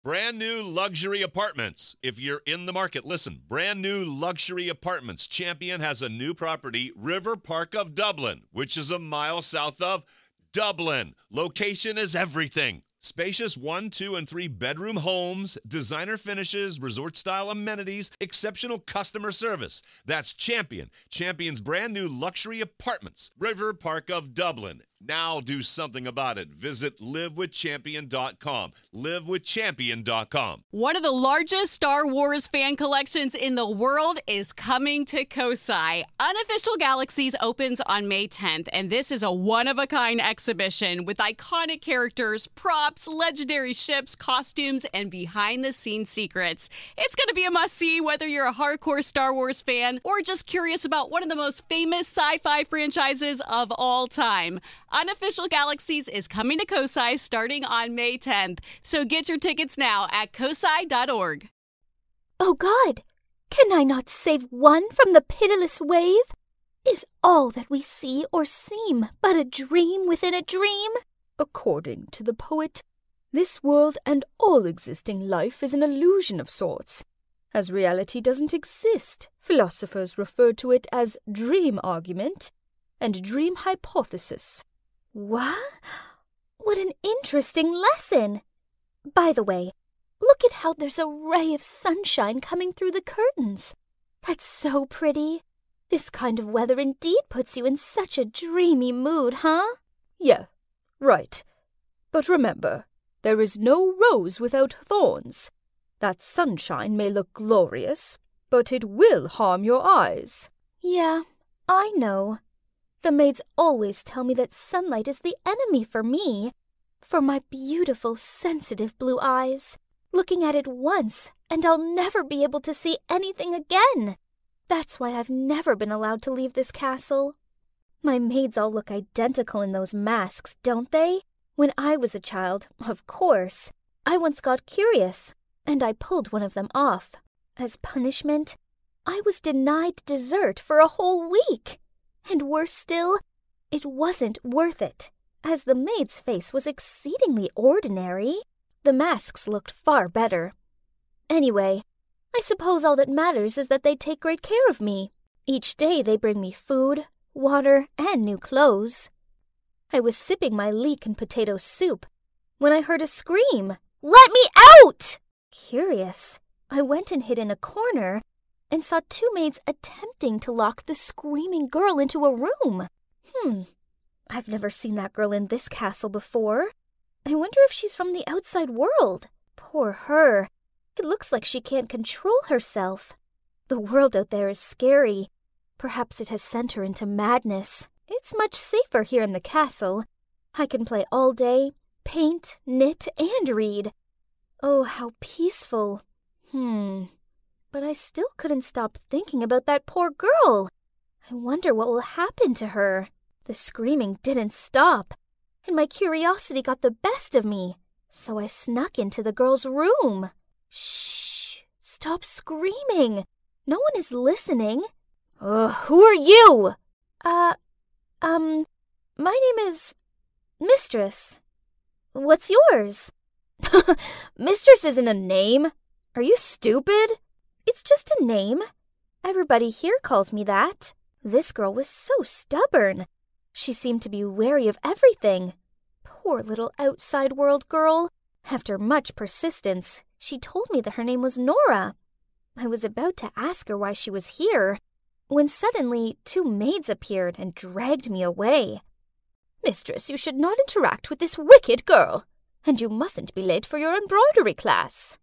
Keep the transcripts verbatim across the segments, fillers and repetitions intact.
Brand new luxury apartments. If you're in the market, listen. Brand new luxury apartments. Champion has a new property, River Park of Dublin, which is a mile south of Dublin. Location is everything. Spacious one, two, and three bedroom homes, designer finishes, resort-style amenities, exceptional customer service. That's Champion. Champion's brand new luxury apartments. River Park of Dublin. Now do something about it. Visit live with champion dot com. live with champion dot com. One of the largest Star Wars fan collections in the world is coming to Kosai. Unofficial Galaxies opens on May tenth, and this is a one-of-a-kind exhibition with iconic characters, props, legendary ships, costumes, and behind-the-scenes secrets. It's going to be a must-see whether you're a hardcore Star Wars fan or just curious about one of the most famous sci-fi franchises of all time. Unofficial Galaxies is coming to Kosai starting on May tenth, so get your tickets now at kosai dot org. Oh God, can I not save one from the pitiless wave? Is all that we see or seem but a dream within a dream? According to the poet, this world and all existing life is an illusion of sorts. As reality doesn't exist, philosophers refer to it as dream argument and dream hypothesis. What? What an interesting lesson! By the way, look at how there's a ray of sunshine coming through the curtains. That's so pretty. This kind of weather indeed puts you in such a dreamy mood, huh? Yeah, right. But remember, there is no rose without thorns. That sunshine may look glorious, but it will harm your eyes. Yeah, I know. The maids always tell me that sunlight is the enemy for me, for my beautiful, sensitive blue eyes. Looking at it once, and I'll never be able to see anything again. That's why I've never been allowed to leave this castle. My maids all look identical in those masks, don't they? When I was a child, of course, I once got curious, and I pulled one of them off. As punishment, I was denied dessert for a whole week. And worse still, it wasn't worth it, as the maid's face was exceedingly ordinary. The masks looked far better. Anyway, I suppose all that matters is that they take great care of me. Each day they bring me food, water, and new clothes. I was sipping my leek and potato soup when I heard a scream. "Let me out!" Curious, I went and hid in a corner and saw two maids attempting to lock the screaming girl into a room. Hmm, I've never seen that girl in this castle before. I wonder if she's from the outside world. Poor her. It looks like she can't control herself. The world out there is scary. Perhaps it has sent her into madness. It's much safer here in the castle. I can play all day, paint, knit, and read. Oh, how peaceful. Hmm. But I still couldn't stop thinking about that poor girl. I wonder what will happen to her. The screaming didn't stop, and my curiosity got the best of me, so I snuck into the girl's room. Shh! Stop screaming! No one is listening. Ugh, who are you? Uh, um, my name is Mistress. What's yours? Mistress isn't a name. Are you stupid? It's just a name. Everybody here calls me that. This girl was so stubborn. She seemed to be wary of everything. Poor little outside world girl. After much persistence, she told me that her name was Nora. I was about to ask her why she was here, when suddenly two maids appeared and dragged me away. Mistress, you should not interact with this wicked girl, and you mustn't be late for your embroidery class.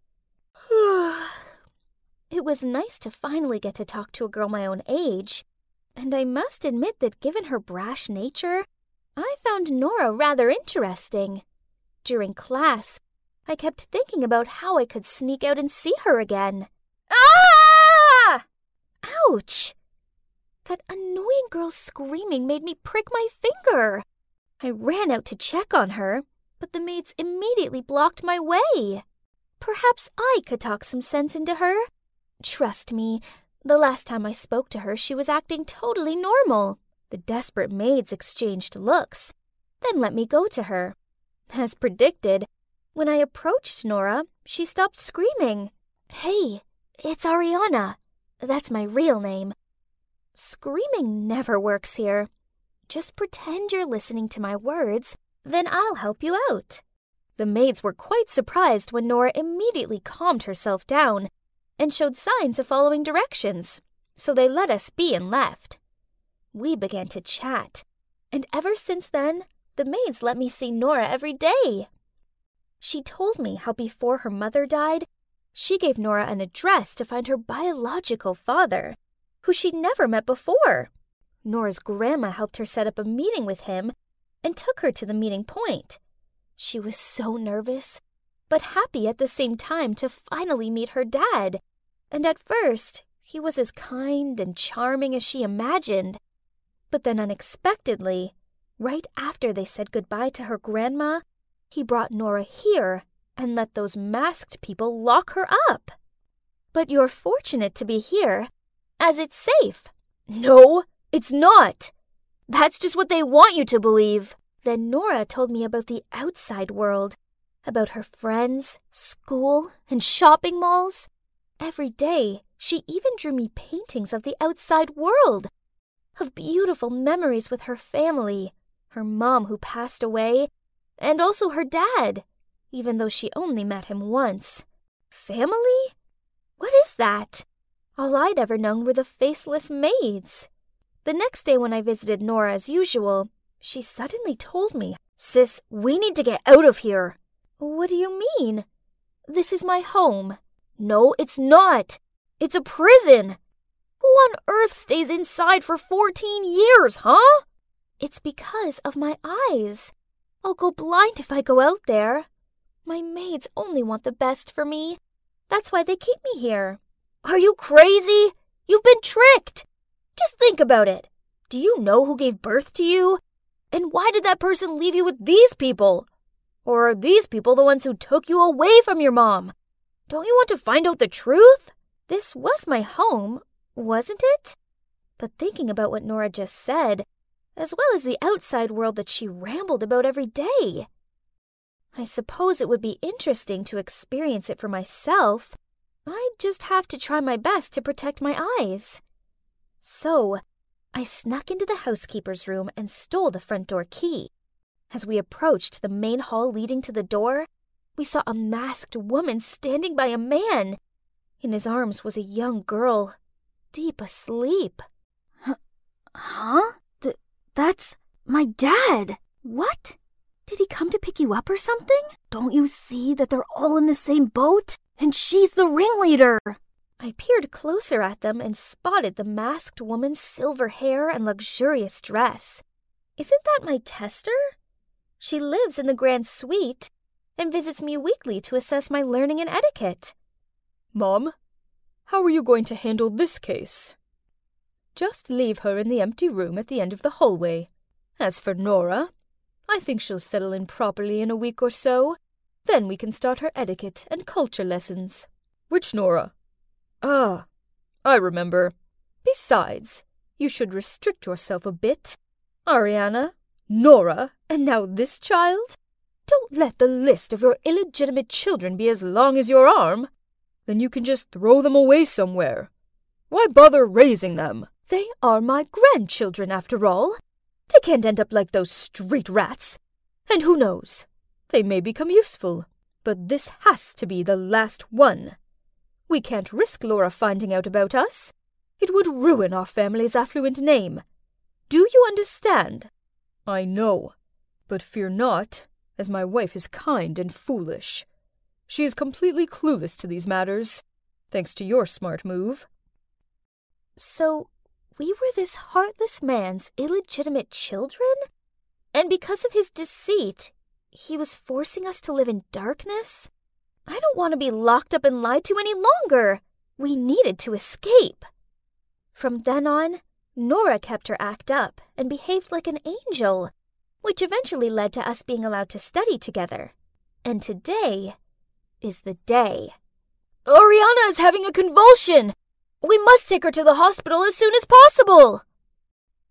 It was nice to finally get to talk to a girl my own age, and I must admit that given her brash nature, I found Nora rather interesting. During class, I kept thinking about how I could sneak out and see her again. Ah! Ouch! That annoying girl's screaming made me prick my finger. I ran out to check on her, but the maids immediately blocked my way. Perhaps I could talk some sense into her. Trust me, the last time I spoke to her, she was acting totally normal. The desperate maids exchanged looks, then let me go to her. As predicted, When I approached Nora, she stopped screaming. Hey, it's Ariana. That's my real name. Screaming never works here. Just pretend you're listening to my words, then I'll help you out. The maids were quite surprised when Nora immediately calmed herself down and showed signs of following directions, so they let us be and left. We began to chat, and ever since then, the maids let me see Nora every day. She told me how before her mother died, she gave Nora an address to find her biological father, who she'd never met before. Nora's grandma helped her set up a meeting with him and took her to the meeting point. She was so nervous, but happy at the same time to finally meet her dad. And at first, he was as kind and charming as she imagined. But then unexpectedly, right after they said goodbye to her grandma, he brought Nora here and let those masked people lock her up. But you're fortunate to be here, as it's safe. No, it's not. That's just what they want you to believe. Then Nora told me about the outside world, about her friends, school, and shopping malls. Every day, she even drew me paintings of the outside world, of beautiful memories with her family, her mom who passed away, and also her dad, even though she only met him once. Family? What is that? All I'd ever known were the faceless maids. The next day when I visited Nora as usual, she suddenly told me, Sis, we need to get out of here. What do you mean? This is my home. No, it's not. It's a prison. Who on earth stays inside for fourteen years, huh? It's because of my eyes. I'll go blind if I go out there. My maids only want the best for me. That's why they keep me here. Are you crazy? You've been tricked. Just think about it. Do you know who gave birth to you? And why did that person leave you with these people? Or are these people the ones who took you away from your mom? Don't you want to find out the truth? This was my home, wasn't it? But thinking about what Nora just said, as well as the outside world that she rambled about every day, I suppose it would be interesting to experience it for myself. I'd just have to try my best to protect my eyes. So, I snuck into the housekeeper's room and stole the front door key. As we approached the main hall leading to the door, we saw a masked woman standing by a man. In his arms was a young girl, deep asleep. Huh? Huh? Th- that's my dad. What? Did he come to pick you up or something? Don't you see that they're all in the same boat? And she's the ringleader. I peered closer at them and spotted the masked woman's silver hair and luxurious dress. Isn't that my tester? She lives in the Grand Suite and visits me weekly to assess my learning and etiquette. Mom, how are you going to handle this case? Just leave her in the empty room at the end of the hallway. As for Nora, I think she'll settle in properly in a week or so. Then we can start her etiquette and culture lessons. Which Nora? Ah, I remember. Besides, you should restrict yourself a bit. Ariana, Nora, and now this child? Don't let the list of your illegitimate children be as long as your arm. Then you can just throw them away somewhere. Why bother raising them? They are my grandchildren, after all. They can't end up like those street rats. And who knows? They may become useful. But this has to be the last one. We can't risk Laura finding out about us. It would ruin our family's affluent name. Do you understand? I know. But fear not, as my wife is kind and foolish. She is completely clueless to these matters, thanks to your smart move. So, we were this heartless man's illegitimate children? And because of his deceit, he was forcing us to live in darkness? I don't want to be locked up and lied to any longer. We needed to escape. From then on, Nora kept her act up and behaved like an angel, which eventually led to us being allowed to study together. And today is the day. Oriana is having a convulsion! We must take her to the hospital as soon as possible!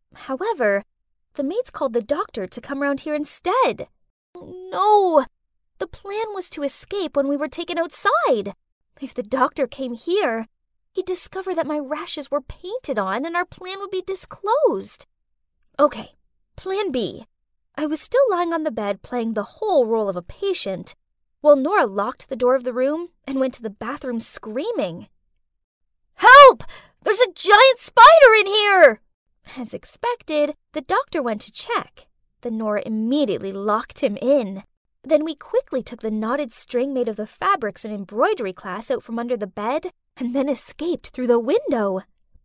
However, the maids called the doctor to come round here instead. No, The plan was to escape when we were taken outside. If the doctor came here, he'd discover that my rashes were painted on and our plan would be disclosed. Okay, plan B. I was still lying on the bed playing the whole role of a patient, while Nora locked the door of the room and went to the bathroom screaming. "Help! There's a giant spider in here!" As expected, the doctor went to check. Then Nora immediately locked him in. Then we quickly took the knotted string made of the fabrics and embroidery class out from under the bed and then escaped through the window.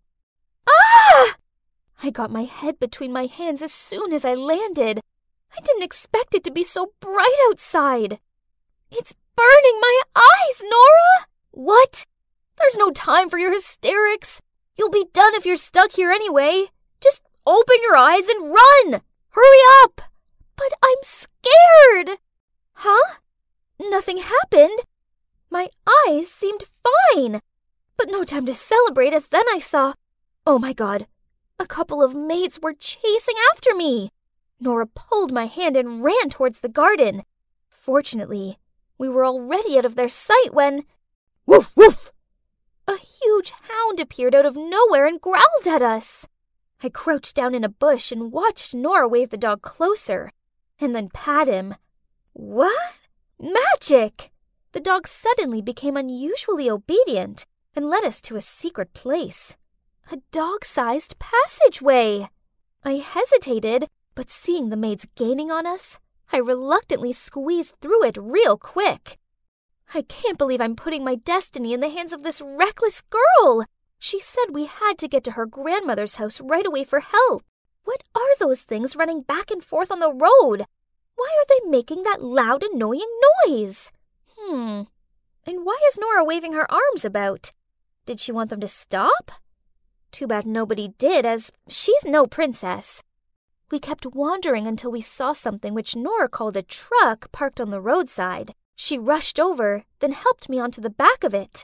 Ah! I got my head between my hands as soon as I landed. I didn't expect it to be so bright outside. It's burning my eyes, Nora! What? There's no time for your hysterics. You'll be done if you're stuck here anyway. Just open your eyes and run! Hurry up! But I'm scared! Huh? Nothing happened. My eyes seemed fine. But no time to celebrate, as then I saw... Oh my god. A couple of maids were chasing after me. Nora pulled my hand and ran towards the garden. Fortunately, we were already out of their sight when... Woof, woof! A huge hound appeared out of nowhere and growled at us. I crouched down in a bush and watched Nora wave the dog closer, and then pat him. What? Magic! The dog suddenly became unusually obedient and led us to a secret place. A dog-sized passageway. I hesitated, but seeing the maids gaining on us, I reluctantly squeezed through it real quick. I can't believe I'm putting my destiny in the hands of this reckless girl. She said we had to get to her grandmother's house right away for help. What are those things running back and forth on the road? Why are they making that loud, annoying noise? Hmm. And why is Nora waving her arms about? Did she want them to stop? Too bad nobody did, as she's no princess. We kept wandering until we saw something which Nora called a truck parked on the roadside. She rushed over, then helped me onto the back of it.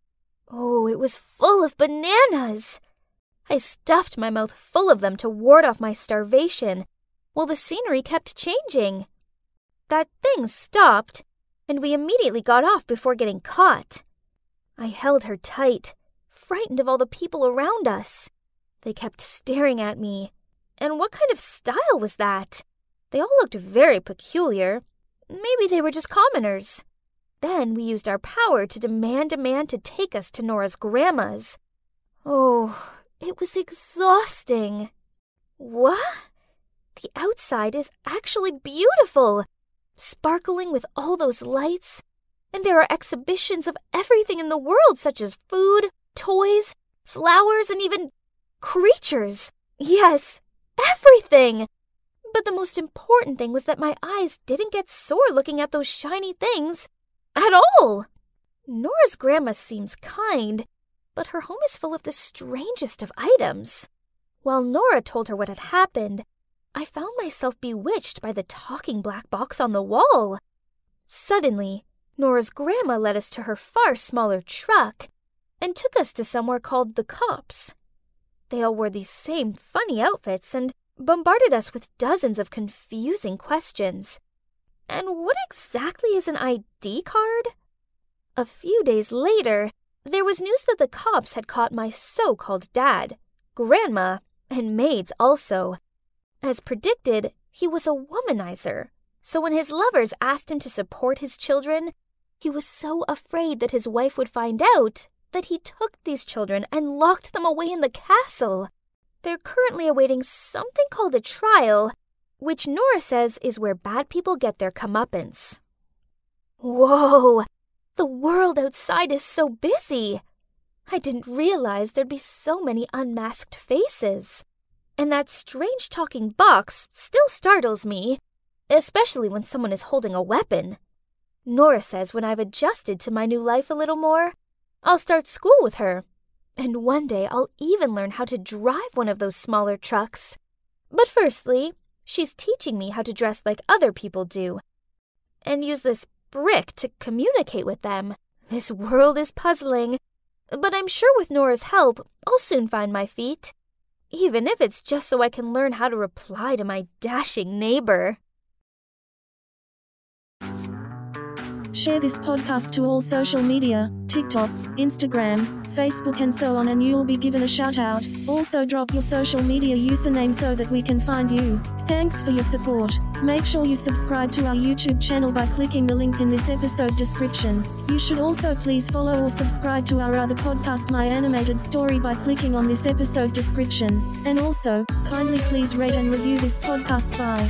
Oh, it was full of bananas. I stuffed my mouth full of them to ward off my starvation, while the scenery kept changing. That thing stopped, and we immediately got off before getting caught. I held her tight, frightened of all the people around us. They kept staring at me. And what kind of style was that? They all looked very peculiar. Maybe they were just commoners. Then we used our power to demand a man to take us to Nora's grandma's. Oh, it was exhausting. What? The outside is actually beautiful, sparkling with all those lights. And there are exhibitions of everything in the world, such as food, toys, flowers, and even creatures. Yes, everything. But the most important thing was that my eyes didn't get sore looking at those shiny things at all. Nora's grandma seems kind, but her home is full of the strangest of items. While Nora told her what had happened, I found myself bewitched by the talking black box on the wall. Suddenly, Nora's grandma led us to her far smaller truck and took us to somewhere called the Cops. They all wore these same funny outfits and bombarded us with dozens of confusing questions. And what exactly is an I D card? A few days later, there was news that the cops had caught my so-called dad, grandma, and maids also. As predicted, he was a womanizer, so when his lovers asked him to support his children, he was so afraid that his wife would find out that he took these children and locked them away in the castle. They're currently awaiting something called a trial, which Nora says is where bad people get their comeuppance. Whoa! The world outside is so busy. I didn't realize there'd be so many unmasked faces. And that strange talking box still startles me, especially when someone is holding a weapon. Nora says when I've adjusted to my new life a little more, I'll start school with her. And one day I'll even learn how to drive one of those smaller trucks. But firstly, she's teaching me how to dress like other people do, and use this brick to communicate with them. This world is puzzling, but I'm sure with Nora's help, I'll soon find my feet. Even if it's just so I can learn how to reply to my dashing neighbor. Share this podcast to all social media, TikTok, Instagram, Facebook and so on, and you'll be given a shout out. Also drop your social media username so that we can find you. Thanks for your support. Make sure you subscribe to our YouTube channel by clicking the link in this episode description. You should also please follow or subscribe to our other podcast, My Animated Story, by clicking on this episode description. And also, kindly please rate and review this podcast. Bye.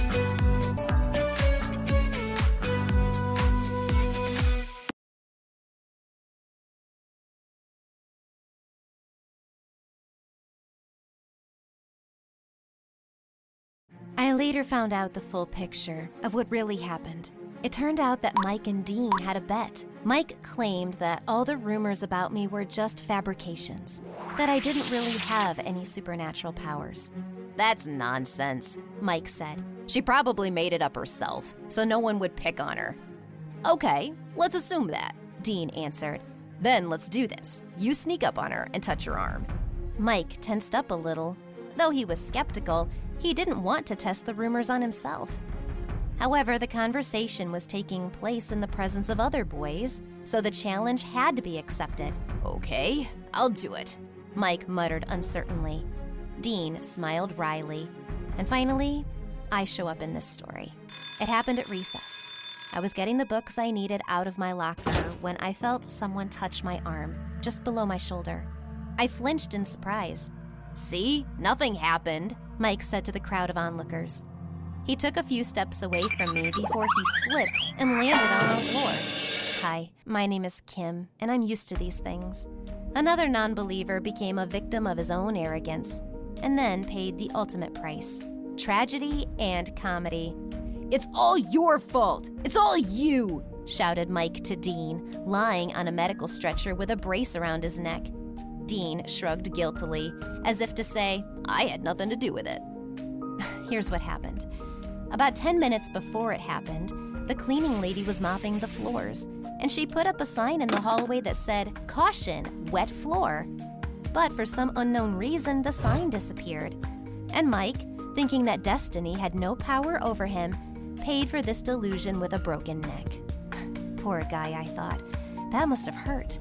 I later found out the full picture of what really happened. It turned out that Mike and Dean had a bet. Mike claimed that all the rumors about me were just fabrications, that I didn't really have any supernatural powers. "That's nonsense," Mike said. "She probably made it up herself, so no one would pick on her." "Okay, let's assume that," Dean answered. "Then let's do this. You sneak up on her and touch her arm." Mike tensed up a little. Though he was skeptical, he didn't want to test the rumors on himself. However, the conversation was taking place in the presence of other boys, so the challenge had to be accepted. "Okay, I'll do it," Mike muttered uncertainly. Dean smiled wryly. And finally, I show up in this story. It happened at recess. I was getting the books I needed out of my locker when I felt someone touch my arm, just below my shoulder. I flinched in surprise. "See, nothing happened," Mike said to the crowd of onlookers. He took a few steps away from me before he slipped and landed on the floor. "Hi, my name is Kim, and I'm used to these things." Another non-believer became a victim of his own arrogance, and then paid the ultimate price: tragedy and comedy. "It's all your fault! It's all you!" shouted Mike to Dean, lying on a medical stretcher with a brace around his neck. Dean shrugged guiltily, as if to say, "I had nothing to do with it." Here's what happened. About ten minutes before it happened, the cleaning lady was mopping the floors, and she put up a sign in the hallway that said, "Caution, wet floor." But for some unknown reason, the sign disappeared. And Mike, thinking that destiny had no power over him, paid for this delusion with a broken neck. Poor guy, I thought. That must have hurt.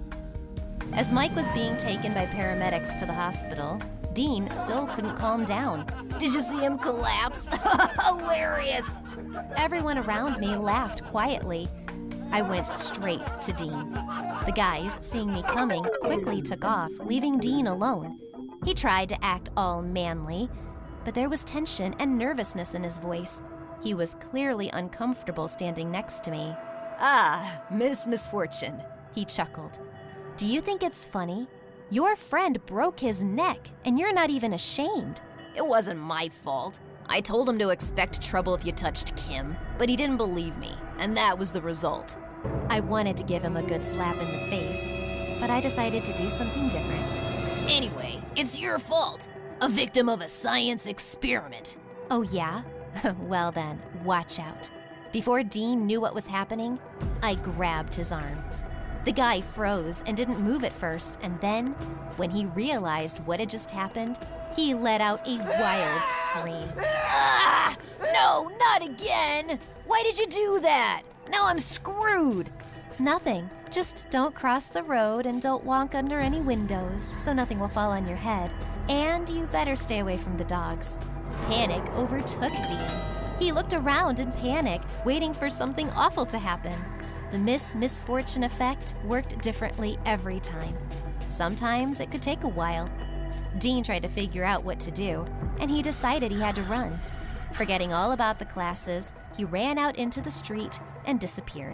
As Mike was being taken by paramedics to the hospital, Dean still couldn't calm down. "Did you see him collapse? Hilarious!" Everyone around me laughed quietly. I went straight to Dean. The guys, seeing me coming, quickly took off, leaving Dean alone. He tried to act all manly, but there was tension and nervousness in his voice. He was clearly uncomfortable standing next to me. "Ah, Miss Misfortune," he chuckled. "Do you think it's funny? Your friend broke his neck, and you're not even ashamed." "It wasn't my fault. I told him to expect trouble if you touched Kim, but he didn't believe me, and that was the result." I wanted to give him a good slap in the face, but I decided to do something different. "Anyway, it's your fault. A victim of a science experiment." "Oh yeah? Well then, watch out." Before Dean knew what was happening, I grabbed his arm. The guy froze and didn't move at first, and then, when he realized what had just happened, he let out a wild scream. "Ah! No, not again! Why did you do that? Now I'm screwed!" "Nothing. Just don't cross the road and don't walk under any windows so nothing will fall on your head. And you better stay away from the dogs." Panic overtook Dean. He looked around in panic, waiting for something awful to happen. The Miss Misfortune effect worked differently every time. Sometimes it could take a while. Dean tried to figure out what to do, and he decided he had to run. Forgetting all about the classes, he ran out into the street and disappeared.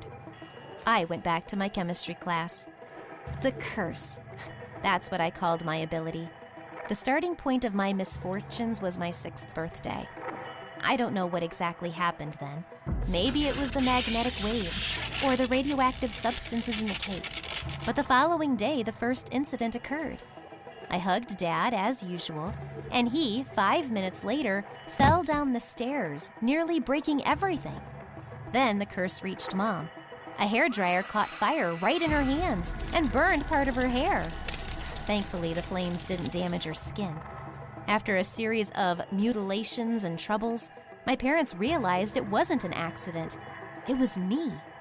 I went back to my chemistry class. The curse. That's what I called my ability. The starting point of my misfortunes was my sixth birthday. I don't know what exactly happened then. Maybe it was the magnetic waves or the radioactive substances in the cake. But the following day, the first incident occurred. I hugged Dad as usual, and he, five minutes later, fell down the stairs, nearly breaking everything. Then the curse reached Mom. A hairdryer caught fire right in her hands and burned part of her hair. Thankfully, the flames didn't damage her skin. After a series of mutilations and troubles, my parents realized it wasn't an accident. It was me.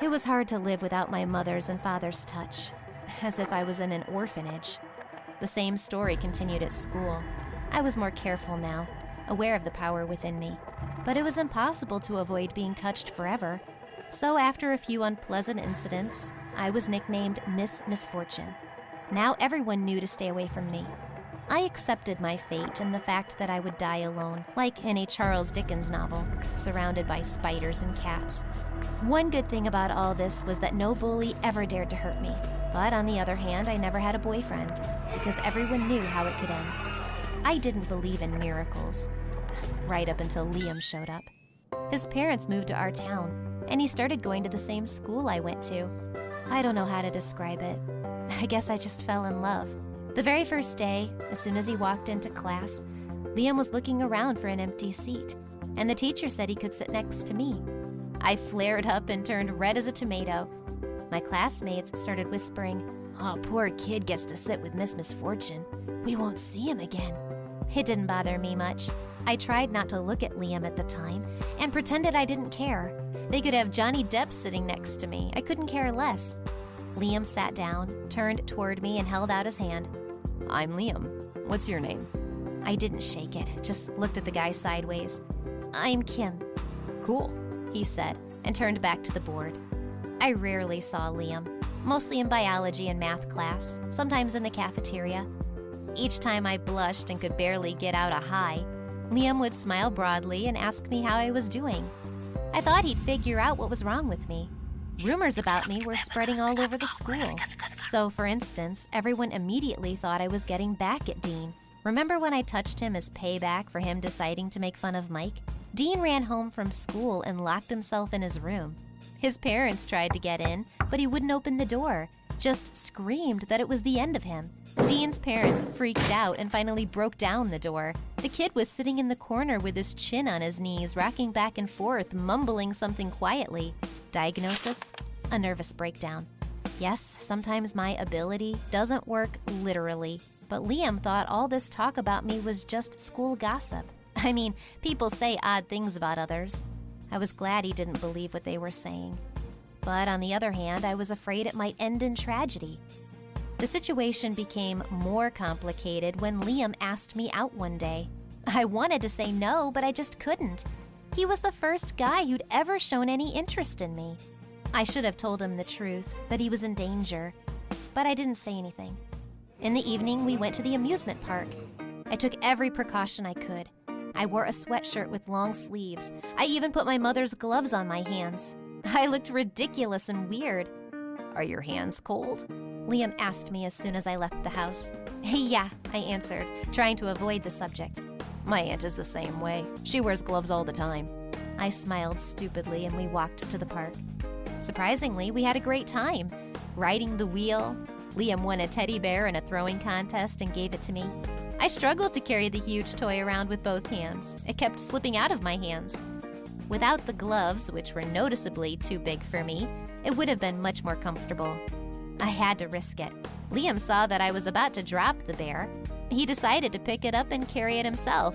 It was hard to live without my mother's and father's touch, as if I was in an orphanage. The same story continued at school. I was more careful now, aware of the power within me, but it was impossible to avoid being touched forever. So after a few unpleasant incidents, I was nicknamed Miss Misfortune. Now everyone knew to stay away from me. I accepted my fate and the fact that I would die alone, like in a Charles Dickens novel, surrounded by spiders and cats. One good thing about all this was that no bully ever dared to hurt me. But on the other hand, I never had a boyfriend, because everyone knew how it could end. I didn't believe in miracles, right up until Liam showed up. His parents moved to our town, and he started going to the same school I went to. I don't know how to describe it. I guess I just fell in love. The very first day, as soon as he walked into class, Liam was looking around for an empty seat, and the teacher said he could sit next to me. I flared up and turned red as a tomato. My classmates started whispering, "Oh, poor kid gets to sit with Miss Misfortune. We won't see him again." It didn't bother me much. I tried not to look at Liam at the time and pretended I didn't care. They could have Johnny Depp sitting next to me. I couldn't care less. Liam sat down, turned toward me, and held out his hand. "I'm Liam. What's your name?" I didn't shake it, just looked at the guy sideways. "I'm Kim." "Cool," he said, and turned back to the board. I rarely saw Liam, mostly in biology and math class, sometimes in the cafeteria. Each time I blushed and could barely get out a hi, Liam would smile broadly and ask me how I was doing. I thought he'd figure out what was wrong with me. Rumors about me were spreading all over the school. So, for instance, everyone immediately thought I was getting back at Dean. Remember when I touched him as payback for him deciding to make fun of Mike? Dean ran home from school and locked himself in his room. His parents tried to get in, but he wouldn't open the door, just screamed that it was the end of him. Dean's parents freaked out and finally broke down the door. The kid was sitting in the corner with his chin on his knees, rocking back and forth, mumbling something quietly. Diagnosis? A nervous breakdown. Yes, sometimes my ability doesn't work literally, but Liam thought all this talk about me was just school gossip. I mean, people say odd things about others. I was glad he didn't believe what they were saying. But on the other hand, I was afraid it might end in tragedy. The situation became more complicated when Liam asked me out one day. I wanted to say no, but I just couldn't. He was the first guy who'd ever shown any interest in me. I should have told him the truth, that he was in danger, but I didn't say anything. In the evening, we went to the amusement park. I took every precaution I could. I wore a sweatshirt with long sleeves. I even put my mother's gloves on my hands. I looked ridiculous and weird. "Are your hands cold?" Liam asked me as soon as I left the house. "Yeah," I answered, trying to avoid the subject. "My aunt is the same way. She wears gloves all the time." I smiled stupidly and we walked to the park. Surprisingly, we had a great time. Riding the wheel, Liam won a teddy bear in a throwing contest and gave it to me. I struggled to carry the huge toy around with both hands. It kept slipping out of my hands. Without the gloves, which were noticeably too big for me, it would have been much more comfortable. I had to risk it. Liam saw that I was about to drop the bear. He decided to pick it up and carry it himself.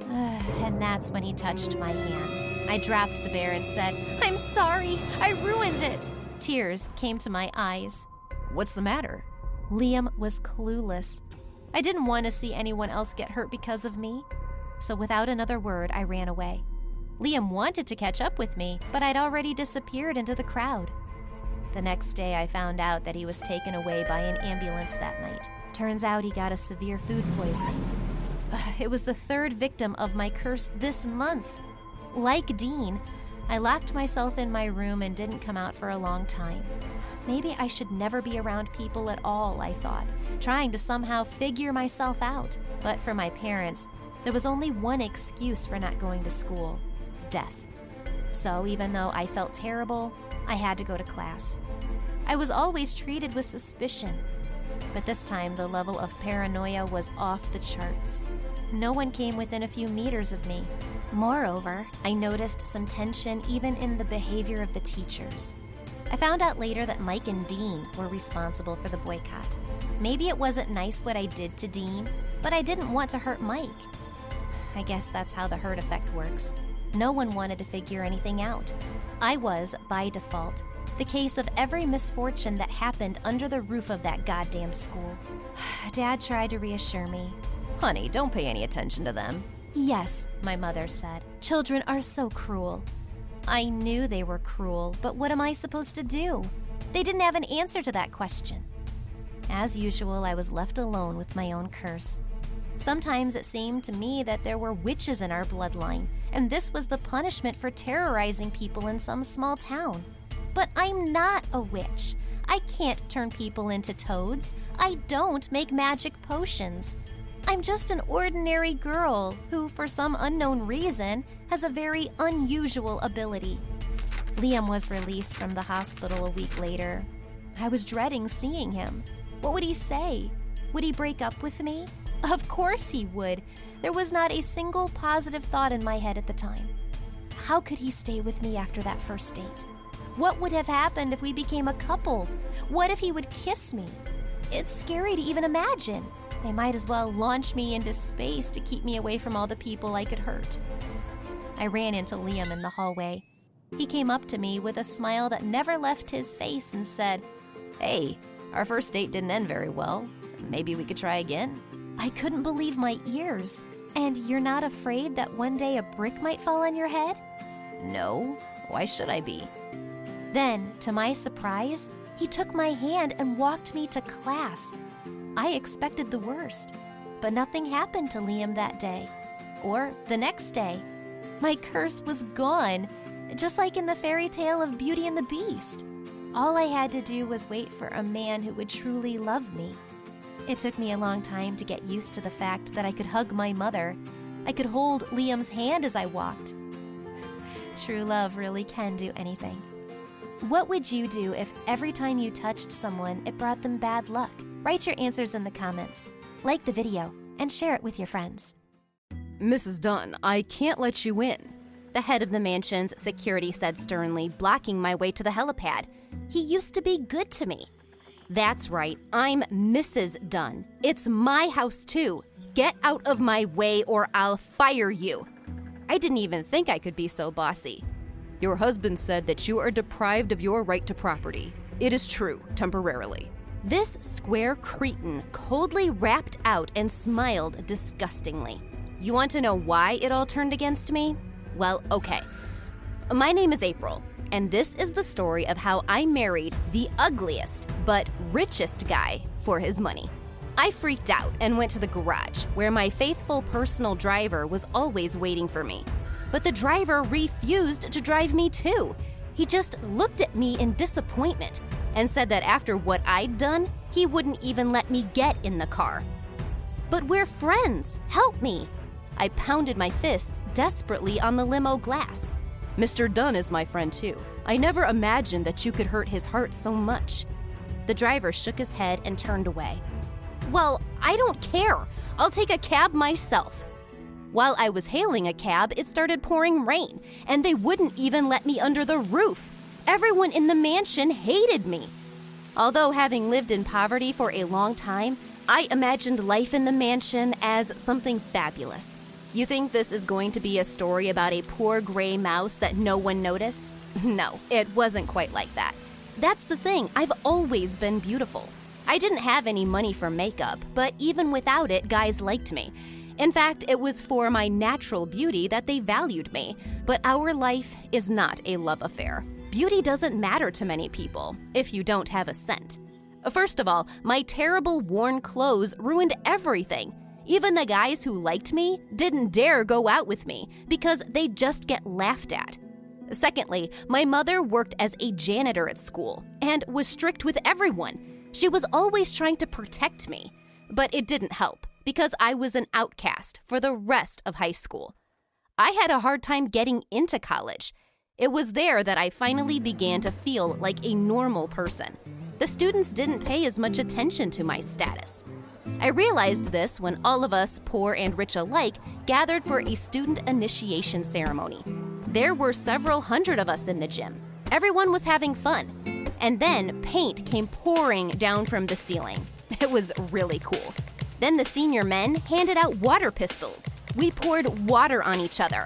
And that's when he touched my hand. I dropped the bear and said, "I'm sorry, I ruined it." Tears came to my eyes. "What's the matter?" Liam was clueless. I didn't want to see anyone else get hurt because of me. So without another word, I ran away. Liam wanted to catch up with me, but I'd already disappeared into the crowd. The next day, I found out that he was taken away by an ambulance that night. Turns out he got a severe food poisoning. It was the third victim of my curse this month. Like Dean, I locked myself in my room and didn't come out for a long time. Maybe I should never be around people at all, I thought, trying to somehow figure myself out. But for my parents, there was only one excuse for not going to school: death. So even though I felt terrible, I had to go to class. I was always treated with suspicion, but this time the level of paranoia was off the charts. No one came within a few meters of me. Moreover, I noticed some tension even in the behavior of the teachers. I found out later that Mike and Dean were responsible for the boycott. Maybe it wasn't nice what I did to Dean, but I didn't want to hurt Mike. I guess that's how the herd effect works. No one wanted to figure anything out. I was, by default, The case of every misfortune that happened under the roof of that goddamn school. Dad tried to reassure me. Honey, don't pay any attention to them. Yes, my mother said. Children are so cruel. I knew they were cruel, but what am I supposed to do? They didn't have an answer to that question. As usual, I was left alone with my own curse. Sometimes it seemed to me that there were witches in our bloodline, and this was the punishment for terrorizing people in some small town. But I'm not a witch. I can't turn people into toads. I don't make magic potions. I'm just an ordinary girl who, for some unknown reason, has a very unusual ability. Liam was released from the hospital a week later. I was dreading seeing him. What would he say? Would he break up with me? Of course he would. There was not a single positive thought in my head at the time. How could he stay with me after that first date? What would have happened if we became a couple? What if he would kiss me? It's scary to even imagine. They might as well launch me into space to keep me away from all the people I could hurt. I ran into Liam in the hallway. He came up to me with a smile that never left his face and said, "Hey, our first date didn't end very well. Maybe we could try again?" I couldn't believe my ears. And you're not afraid that one day a brick might fall on your head? No, why should I be? Then, to my surprise, he took my hand and walked me to class. I expected the worst, but nothing happened to Liam that day, or the next day. My curse was gone, just like in the fairy tale of Beauty and the Beast. All I had to do was wait for a man who would truly love me. It took me a long time to get used to the fact that I could hug my mother. I could hold Liam's hand as I walked. True love really can do anything. What would you do if every time you touched someone, it brought them bad luck? Write your answers in the comments. Like the video and share it with your friends. Missus Dunn, I can't let you in. The head of the mansion's security said sternly, blocking my way to the helipad. He used to be good to me. That's right, I'm Missus Dunn. It's my house too. Get out of my way or I'll fire you. I didn't even think I could be so bossy. Your husband said that you are deprived of your right to property. It is true, temporarily. This square cretin coldly rapped out and smiled disgustingly. You want to know why it all turned against me? Well, okay. My name is April, and this is the story of how I married the ugliest but richest guy for his money. I freaked out and went to the garage, where my faithful personal driver was always waiting for me. But the driver refused to drive me too. He just looked at me in disappointment and said that after what I'd done, he wouldn't even let me get in the car. But we're friends. Help me. I pounded my fists desperately on the limo glass. Mister Dunn is my friend too. I never imagined that you could hurt his heart so much. The driver shook his head and turned away. Well, I don't care. I'll take a cab myself. While I was hailing a cab, it started pouring rain, and they wouldn't even let me under the roof. Everyone in the mansion hated me. Although having lived in poverty for a long time, I imagined life in the mansion as something fabulous. You think this is going to be a story about a poor gray mouse that no one noticed? No, it wasn't quite like that. That's the thing, I've always been beautiful. I didn't have any money for makeup, but even without it, guys liked me. In fact, it was for my natural beauty that they valued me. But our life is not a love affair. Beauty doesn't matter to many people if you don't have a cent. First of all, my terrible worn clothes ruined everything. Even the guys who liked me didn't dare go out with me because they'd just get laughed at. Secondly, my mother worked as a janitor at school and was strict with everyone. She was always trying to protect me, but it didn't help because I was an outcast for the rest of high school. I had a hard time getting into college. It was there that I finally began to feel like a normal person. The students didn't pay as much attention to my status. I realized this when all of us, poor and rich alike, gathered for a student initiation ceremony. There were several hundred of us in the gym. Everyone was having fun. And then paint came pouring down from the ceiling. It was really cool. Then the senior men handed out water pistols. We poured water on each other.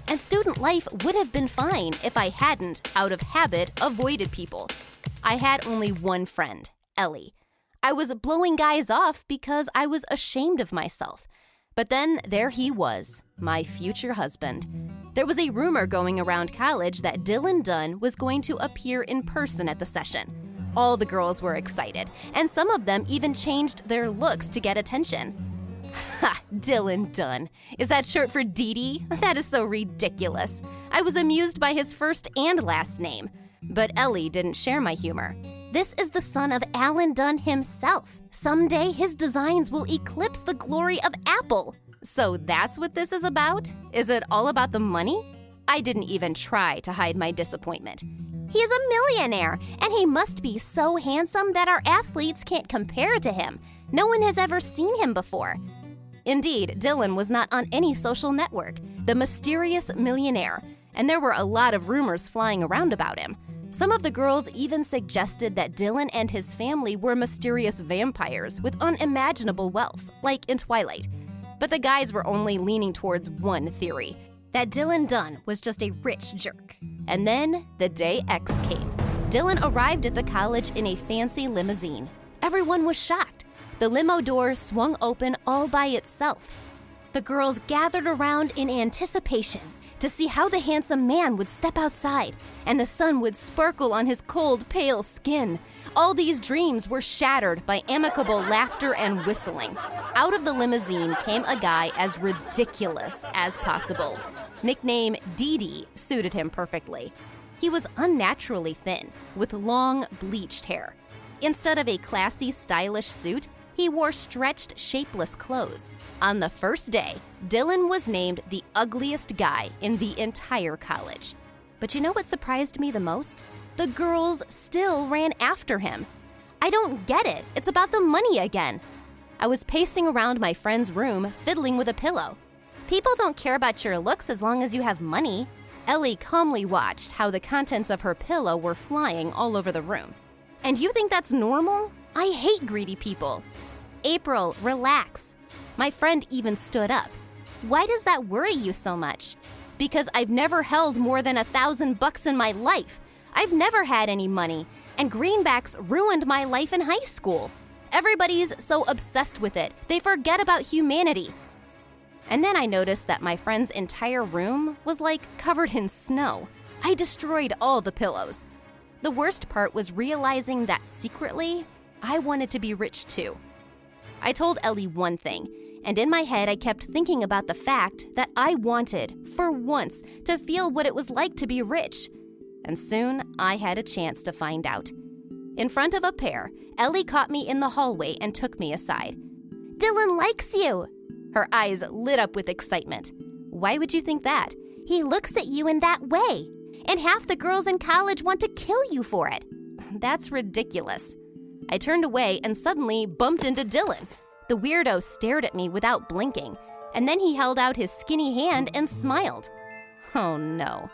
and student life would have been fine if I hadn't, out of habit, avoided people. I had only one friend, Ellie. I was blowing guys off because I was ashamed of myself. But then there he was, my future husband. There was a rumor going around college that Dylan Dunn was going to appear in person at the session. All the girls were excited, and some of them even changed their looks to get attention. Ha, Dylan Dunn. Is that short for Dee Dee? That is so ridiculous. I was amused by his first and last name. But Ellie didn't share my humor. This is the son of Alan Dunn himself. Someday his designs will eclipse the glory of Apple. So that's what this is about? Is it all about the money? I didn't even try to hide my disappointment. He is a millionaire, and he must be so handsome that our athletes can't compare to him. No one has ever seen him before. Indeed, Dylan was not on any social network, the mysterious millionaire, and there were a lot of rumors flying around about him. Some of the girls even suggested that Dylan and his family were mysterious vampires with unimaginable wealth, like in Twilight. But the guys were only leaning towards one theory, that Dylan Dunn was just a rich jerk. And then the day X came. Dylan arrived at the college in a fancy limousine. Everyone was shocked. The limo door swung open all by itself. The girls gathered around in anticipation to see how the handsome man would step outside and the sun would sparkle on his cold, pale skin. All these dreams were shattered by amicable laughter and whistling. Out of the limousine came a guy as ridiculous as possible. Nickname Dee Dee suited him perfectly. He was unnaturally thin, with long, bleached hair. Instead of a classy, stylish suit, he wore stretched, shapeless clothes. On the first day, Dylan was named the ugliest guy in the entire college. But you know what surprised me the most? The girls still ran after him. I don't get it. It's about the money again. I was pacing around my friend's room, fiddling with a pillow. People don't care about your looks as long as you have money. Ellie calmly watched how the contents of her pillow were flying all over the room. And you think that's normal? I hate greedy people. April, relax. My friend even stood up. Why does that worry you so much? Because I've never held more than a thousand bucks in my life. I've never had any money, and greenbacks ruined my life in high school. Everybody's so obsessed with it, they forget about humanity. And then I noticed that my friend's entire room was like covered in snow. I destroyed all the pillows. The worst part was realizing that secretly, I wanted to be rich too. I told Ellie one thing, and in my head I kept thinking about the fact that I wanted, for once, to feel what it was like to be rich. And soon I had a chance to find out. In front of a pair, Ellie caught me in the hallway and took me aside. Dylan likes you! Her eyes lit up with excitement. Why would you think that? He looks at you in that way, and half the girls in college want to kill you for it. That's ridiculous. I turned away and suddenly bumped into Dylan. The weirdo stared at me without blinking, and then he held out his skinny hand and smiled. Oh no.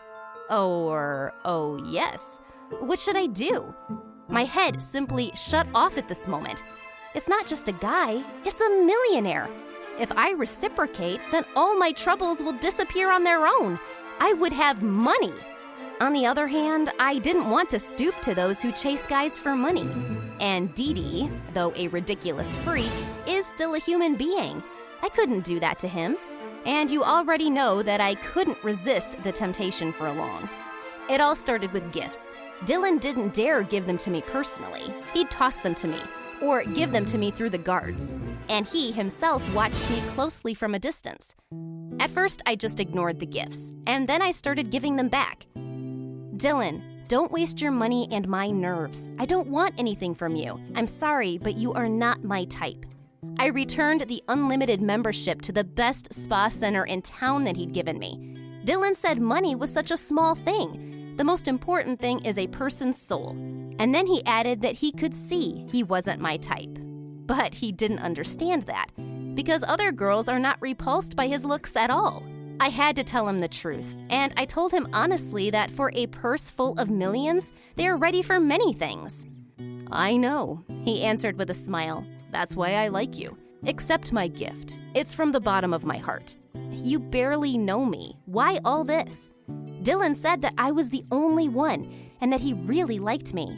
Or, oh yes. What should I do? My head simply shut off at this moment. It's not just a guy, it's a millionaire. If I reciprocate, then all my troubles will disappear on their own. I would have money. On the other hand, I didn't want to stoop to those who chase guys for money. And Dee Dee, though a ridiculous freak, is still a human being. I couldn't do that to him. And you already know that I couldn't resist the temptation for long. It all started with gifts. Dylan didn't dare give them to me personally. He'd toss them to me, or give them to me through the guards. And he himself watched me closely from a distance. At first, I just ignored the gifts, and then I started giving them back. Dylan, don't waste your money and my nerves. I don't want anything from you. I'm sorry, but you are not my type. I returned the unlimited membership to the best spa center in town that he'd given me. Dylan said money was such a small thing. The most important thing is a person's soul. And then he added that he could see he wasn't my type. But he didn't understand that, because other girls are not repulsed by his looks at all. I had to tell him the truth, and I told him honestly that for a purse full of millions, they are ready for many things. I know, he answered with a smile. That's why I like you. Accept my gift. It's from the bottom of my heart. You barely know me. Why all this? Dylan said that I was the only one and that he really liked me.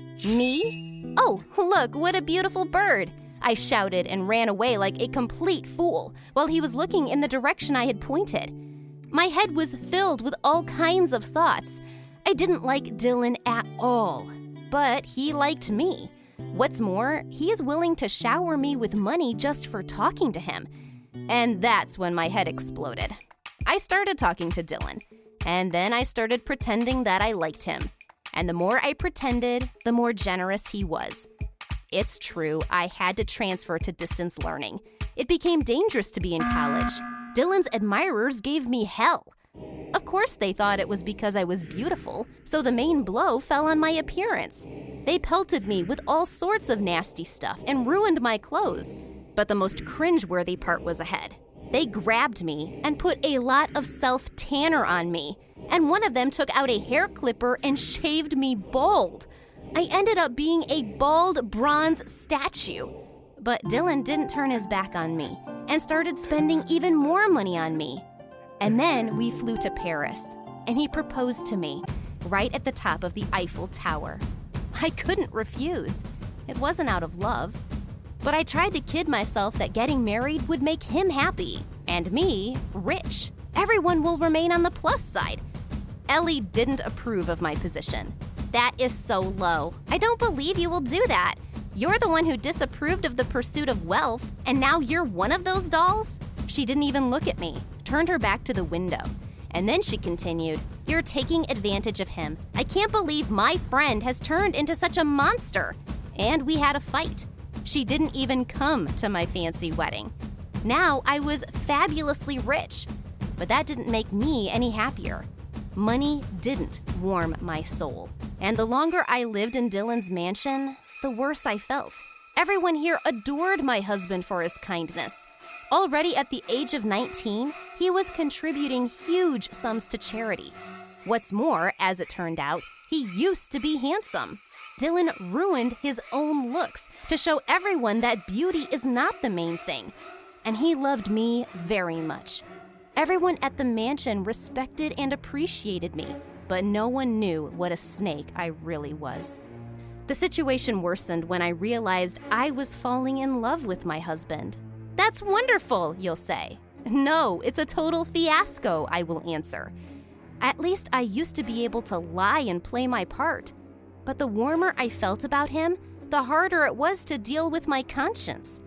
Me? Oh, look, what a beautiful bird. I shouted and ran away like a complete fool while he was looking in the direction I had pointed. My head was filled with all kinds of thoughts. I didn't like Dylan at all, but he liked me. What's more, he is willing to shower me with money just for talking to him. And that's when my head exploded. I started talking to Dylan, and then I started pretending that I liked him. And the more I pretended, the more generous he was. It's true, I had to transfer to distance learning. It became dangerous to be in college. Dylan's admirers gave me hell. Of course they thought it was because I was beautiful, so the main blow fell on my appearance. They pelted me with all sorts of nasty stuff and ruined my clothes. But the most cringeworthy part was ahead. They grabbed me and put a lot of self-tanner on me, and one of them took out a hair clipper and shaved me bald. I ended up being a bald bronze statue. But Dylan didn't turn his back on me and started spending even more money on me. And then we flew to Paris, and he proposed to me right at the top of the Eiffel Tower. I couldn't refuse. It wasn't out of love. But I tried to kid myself that getting married would make him happy, and me rich. Everyone will remain on the plus side. Ellie didn't approve of my position. That is so low. I don't believe you will do that. You're the one who disapproved of the pursuit of wealth, and now you're one of those dolls? She didn't even look at me, turned her back to the window. And then she continued, "You're taking advantage of him. I can't believe my friend has turned into such a monster." And we had a fight. She didn't even come to my fancy wedding. Now I was fabulously rich, but that didn't make me any happier. Money didn't warm my soul. And the longer I lived in Dylan's mansion, the worse I felt. Everyone here adored my husband for his kindness. Already at the age of nineteen, he was contributing huge sums to charity. What's more, as it turned out, he used to be handsome. Dylan ruined his own looks to show everyone that beauty is not the main thing. And he loved me very much. Everyone at the mansion respected and appreciated me, but no one knew what a snake I really was. The situation worsened when I realized I was falling in love with my husband. That's wonderful, you'll say. No, it's a total fiasco, I will answer. At least I used to be able to lie and play my part. But the warmer I felt about him, the harder it was to deal with my conscience.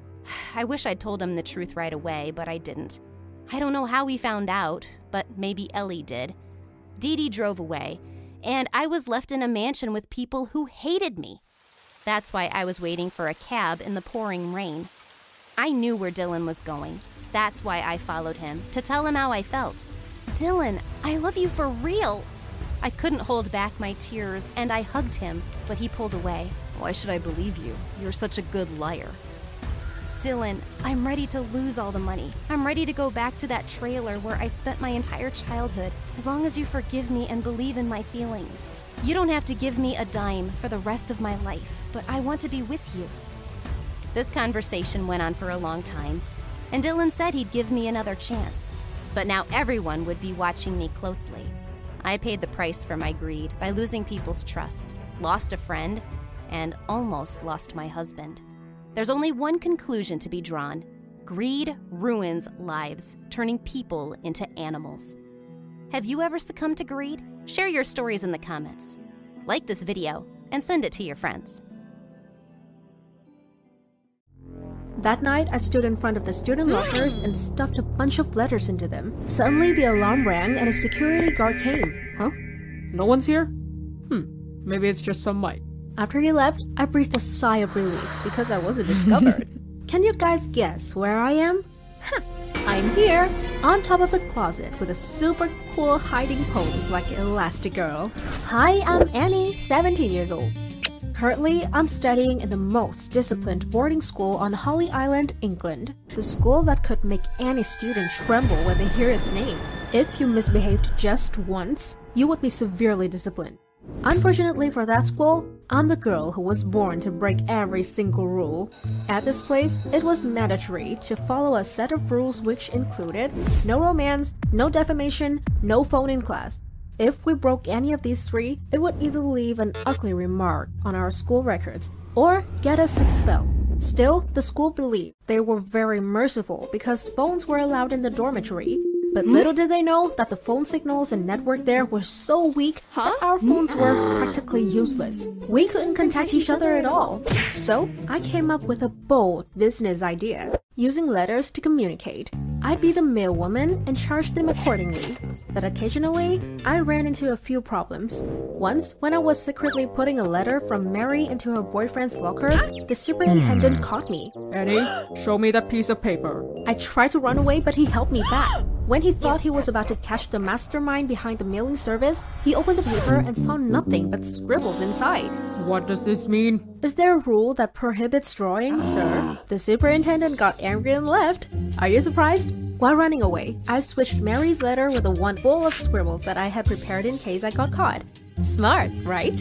I wish I'd told him the truth right away, but I didn't. I don't know how he found out, but maybe Ellie did. Dee Dee drove away, and I was left in a mansion with people who hated me. That's why I was waiting for a cab in the pouring rain. I knew where Dylan was going. That's why I followed him, to tell him how I felt. "Dylan, I love you for real." I couldn't hold back my tears, and I hugged him, but he pulled away. "Why should I believe you? You're such a good liar." "Dylan, I'm ready to lose all the money. I'm ready to go back to that trailer where I spent my entire childhood, as long as you forgive me and believe in my feelings. You don't have to give me a dime for the rest of my life, but I want to be with you." This conversation went on for a long time, and Dylan said he'd give me another chance. But now everyone would be watching me closely. I paid the price for my greed by losing people's trust, lost a friend, and almost lost my husband. There's only one conclusion to be drawn. Greed ruins lives, turning people into animals. Have you ever succumbed to greed? Share your stories in the comments. Like this video and send it to your friends. That night, I stood in front of the student lockers and stuffed a bunch of letters into them. Suddenly, the alarm rang and a security guard came. Huh? No one's here? Hmm, maybe it's just some mic. After he left, I breathed a sigh of relief because I wasn't discovered. Can you guys guess where I am? Huh. I'm here, on top of a closet with a super cool hiding pose like Elastigirl. Hi, I'm Annie, seventeen years old. Currently, I'm studying in the most disciplined boarding school on Holly Island, England. The school that could make any student tremble when they hear its name. If you misbehaved just once, you would be severely disciplined. Unfortunately for that school, I'm the girl who was born to break every single rule. At this place, it was mandatory to follow a set of rules which included no romance, no defamation, no phone in class. If we broke any of these three, it would either leave an ugly remark on our school records or get us expelled. Still, the school believed they were very merciful because phones were allowed in the dormitory. But little did they know that the phone signals and network there were so weak that our phones were practically useless. We couldn't contact each other at all. So, I came up with a bold business idea. Using letters to communicate, I'd be the mailwoman and charge them accordingly. But occasionally, I ran into a few problems. Once, when I was secretly putting a letter from Mary into her boyfriend's locker, the superintendent caught me. Eddie, show me that piece of paper. I tried to run away, but he held me back. When he thought he was about to catch the mastermind behind the mailing service, he opened the paper and saw nothing but scribbles inside. What does this mean? Is there a rule that prohibits drawing, sir? The superintendent got angry and left. Are you surprised? While running away, I switched Mary's letter with the one full of scribbles that I had prepared in case I got caught. Smart, right?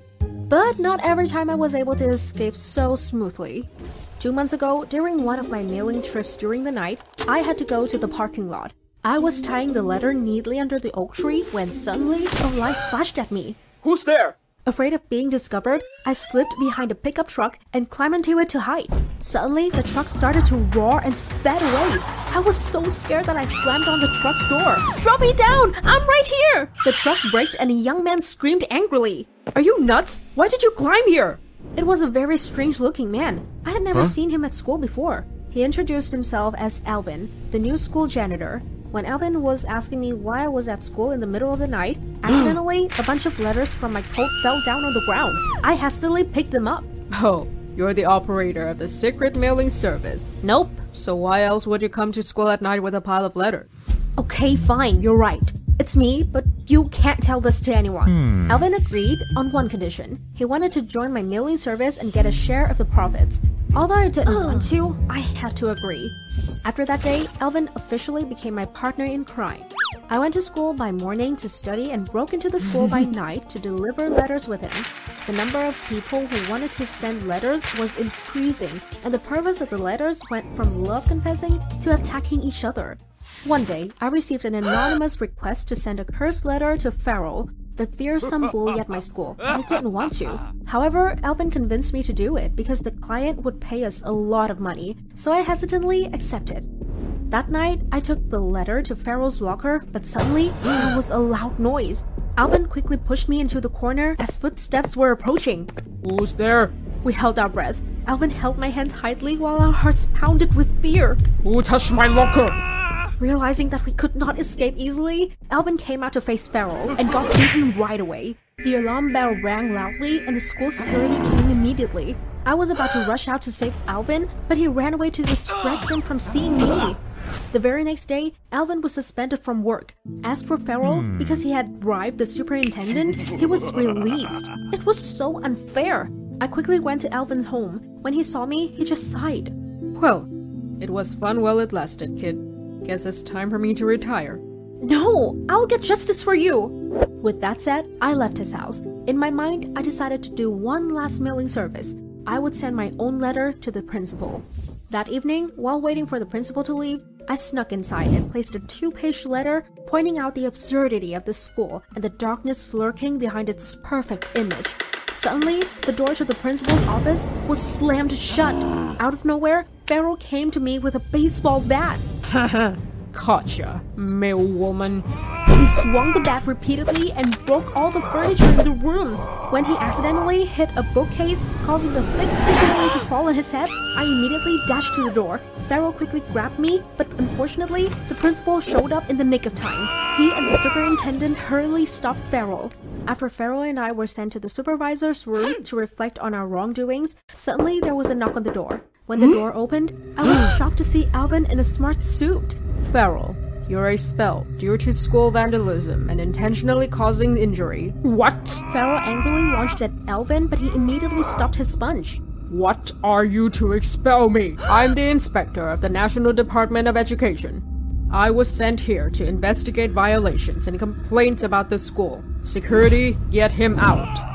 But not every time I was able to escape so smoothly. Two months ago, during one of my mailing trips during the night, I had to go to the parking lot. I was tying the letter neatly under the oak tree when suddenly a light flashed at me. Who's there? Afraid of being discovered, I slipped behind a pickup truck and climbed into it to hide. Suddenly, the truck started to roar and sped away. I was so scared that I slammed on the truck's door. "Drop me down! I'm right here!" The truck braked and a young man screamed angrily. Are you nuts? Why did you climb here? It was a very strange-looking man. I had never Huh? seen him at school before. He introduced himself as Alvin, the new school janitor. When Alvin was asking me why I was at school in the middle of the night, accidentally, a bunch of letters from my coat fell down on the ground. I hastily picked them up. Oh, you're the operator of the secret mailing service. Nope. So why else would you come to school at night with a pile of letters? Okay, fine, you're right. It's me, but you can't tell this to anyone. Alvin agreed on one condition. He wanted to join my mailing service and get a share of the profits. Although I didn't want to, I had to agree. After that day, Alvin officially became my partner in crime. I went to school by morning to study and broke into the school by night to deliver letters with him. The number of people who wanted to send letters was increasing, and the purpose of the letters went from love confessing to attacking each other. One day, I received an anonymous request to send a cursed letter to Farrell, the fearsome bully at my school. I didn't want to. However, Alvin convinced me to do it because the client would pay us a lot of money, so I hesitantly accepted. That night, I took the letter to Farrell's locker, but suddenly, there was a loud noise. Alvin quickly pushed me into the corner as footsteps were approaching. Who's there? We held our breath. Alvin held my hand tightly while our hearts pounded with fear. Who touched my locker? Realizing that we could not escape easily, Alvin came out to face Farrell and got beaten right away. The alarm bell rang loudly and the school security came immediately. I was about to rush out to save Alvin, but he ran away to distract them from seeing me. The very next day, Alvin was suspended from work. As for Farrell, because he had bribed the superintendent, he was released. It was so unfair. I quickly went to Alvin's home. When he saw me, he just sighed. Well, it was fun while it lasted, kid. Guess it's time for me to retire. No, I'll get justice for you. With that said, I left his house. In my mind, I decided to do one last mailing service. I would send my own letter to the principal. That evening, while waiting for the principal to leave, I snuck inside and placed a two-page letter pointing out the absurdity of the school and the darkness lurking behind its perfect image. Suddenly, the door to the principal's office was slammed shut. Out of nowhere, Farrell came to me with a baseball bat. Haha, gotcha, mailwoman. He swung the bat repeatedly and broke all the furniture in the room. When he accidentally hit a bookcase, causing the thick ticketing to fall on his head, I immediately dashed to the door. Farrell quickly grabbed me, but unfortunately, the principal showed up in the nick of time. He and the superintendent hurriedly stopped Farrell. After Farrell and I were sent to the supervisor's room to reflect on our wrongdoings, suddenly there was a knock on the door. When the door opened, I was shocked to see Alvin in a smart suit. Farrell, you're expelled due to school vandalism and intentionally causing injury. What? Farrell angrily launched at Alvin, but he immediately stopped his sponge. What are you to expel me? I'm the inspector of the National Department of Education. I was sent here to investigate violations and complaints about the school. Security, get him out.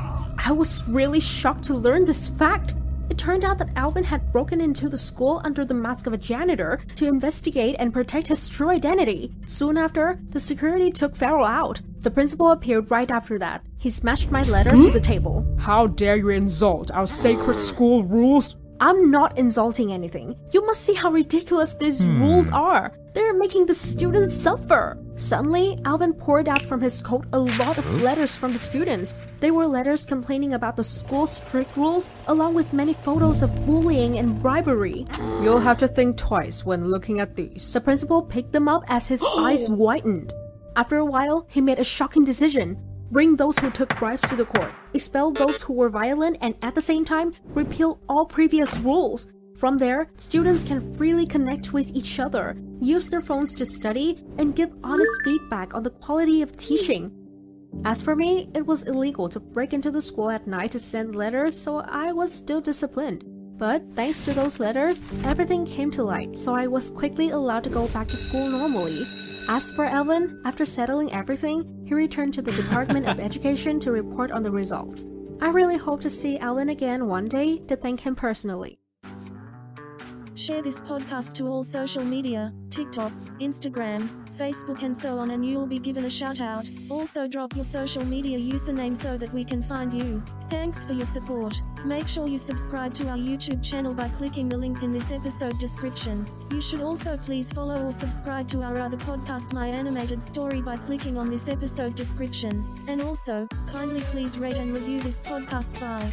I was really shocked to learn this fact. It turned out that Alvin had broken into the school under the mask of a janitor to investigate and protect his true identity. Soon after, the security took Farrell out. The principal appeared right after that. He smashed my letter to the table. How dare you insult our sacred school rules? I'm not insulting anything. You must see how ridiculous these hmm. rules are. They're making the students suffer. Suddenly, Alvin poured out from his coat a lot of letters from the students. They were letters complaining about the school's strict rules, along with many photos of bullying and bribery. You'll have to think twice when looking at these. The principal picked them up as his eyes widened. After a while, he made a shocking decision. Bring those who took bribes to the court, expel those who were violent, and at the same time, repeal all previous rules. From there, students can freely connect with each other, use their phones to study, and give honest feedback on the quality of teaching. As for me, it was illegal to break into the school at night to send letters, so I was still disciplined. But thanks to those letters, everything came to light, so I was quickly allowed to go back to school normally. As for Alvin, after settling everything, he returned to the Department of Education to report on the results. I really hope to see Alvin again one day to thank him personally. Share this podcast to all social media, TikTok, Instagram, Facebook and so on, and you'll be given a shout out. Also drop your social media username so that we can find you. Thanks for your support. Make sure you subscribe to our YouTube channel by clicking the link in this episode description. You should also please follow or subscribe to our other podcast, My Animated Story, by clicking on this episode description. And also, kindly please rate and review this podcast. Bye.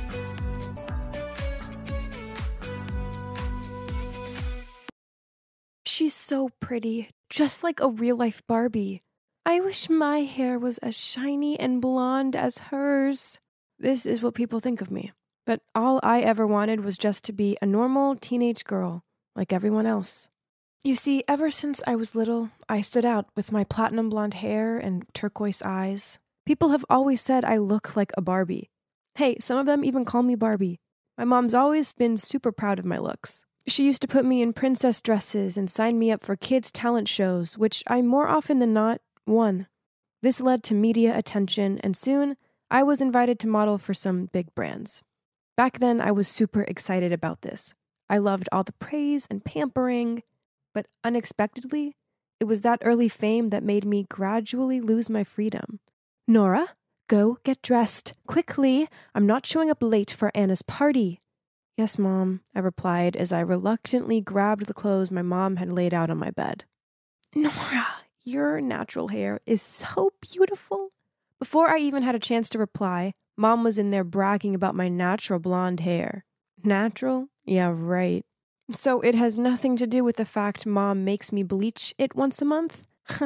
She's so pretty, just like a real-life Barbie. I wish my hair was as shiny and blonde as hers. This is what people think of me. But all I ever wanted was just to be a normal teenage girl, like everyone else. You see, ever since I was little, I stood out with my platinum blonde hair and turquoise eyes. People have always said I look like a Barbie. Hey, some of them even call me Barbie. My mom's always been super proud of my looks. She used to put me in princess dresses and sign me up for kids' talent shows, which I more often than not won. This led to media attention, and soon I was invited to model for some big brands. Back then, I was super excited about this. I loved all the praise and pampering, but unexpectedly, it was that early fame that made me gradually lose my freedom. Nora, go get dressed, quickly. I'm not showing up late for Anna's party. Yes, Mom, I replied as I reluctantly grabbed the clothes my mom had laid out on my bed. Nora, your natural hair is so beautiful. Before I even had a chance to reply, Mom was in there bragging about my natural blonde hair. Natural? Yeah, right. So it has nothing to do with the fact Mom makes me bleach it once a month?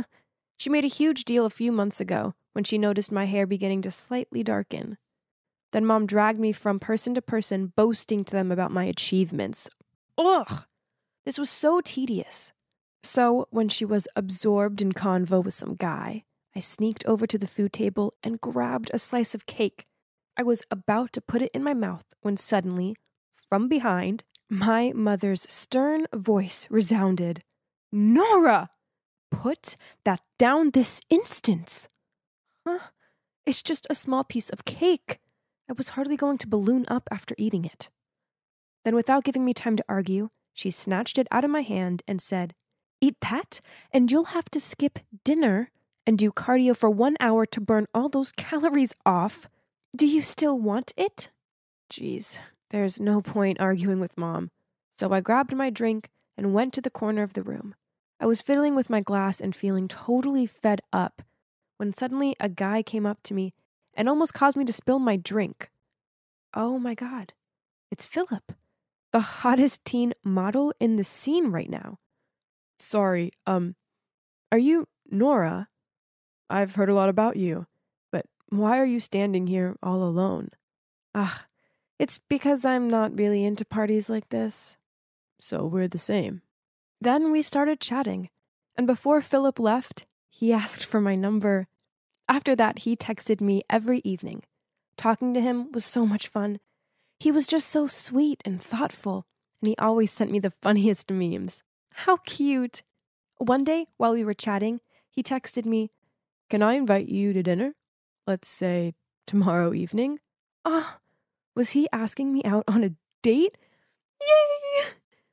She made a huge deal a few months ago when she noticed my hair beginning to slightly darken. Then Mom dragged me from person to person, boasting to them about my achievements. Ugh! This was so tedious. So, when she was absorbed in convo with some guy, I sneaked over to the food table and grabbed a slice of cake. I was about to put it in my mouth when suddenly, from behind, my mother's stern voice resounded. Nora! Put that down this instant! Huh? It's just a small piece of cake. I was hardly going to balloon up after eating it. Then, without giving me time to argue, she snatched it out of my hand and said, Eat that, and you'll have to skip dinner and do cardio for one hour to burn all those calories off. Do you still want it? Jeez, there's no point arguing with Mom. So I grabbed my drink and went to the corner of the room. I was fiddling with my glass and feeling totally fed up when suddenly a guy came up to me and almost caused me to spill my drink. Oh my God, it's Philip, the hottest teen model in the scene right now. Sorry, um, are you Nora? I've heard a lot about you, but why are you standing here all alone? Ah, it's because I'm not really into parties like this. So we're the same. Then we started chatting, and before Philip left, he asked for my number. After that, he texted me every evening. Talking to him was so much fun. He was just so sweet and thoughtful, and he always sent me the funniest memes. How cute! One day, while we were chatting, he texted me, Can I invite you to dinner? Let's say tomorrow evening? Ah, was he asking me out on a date? Yay!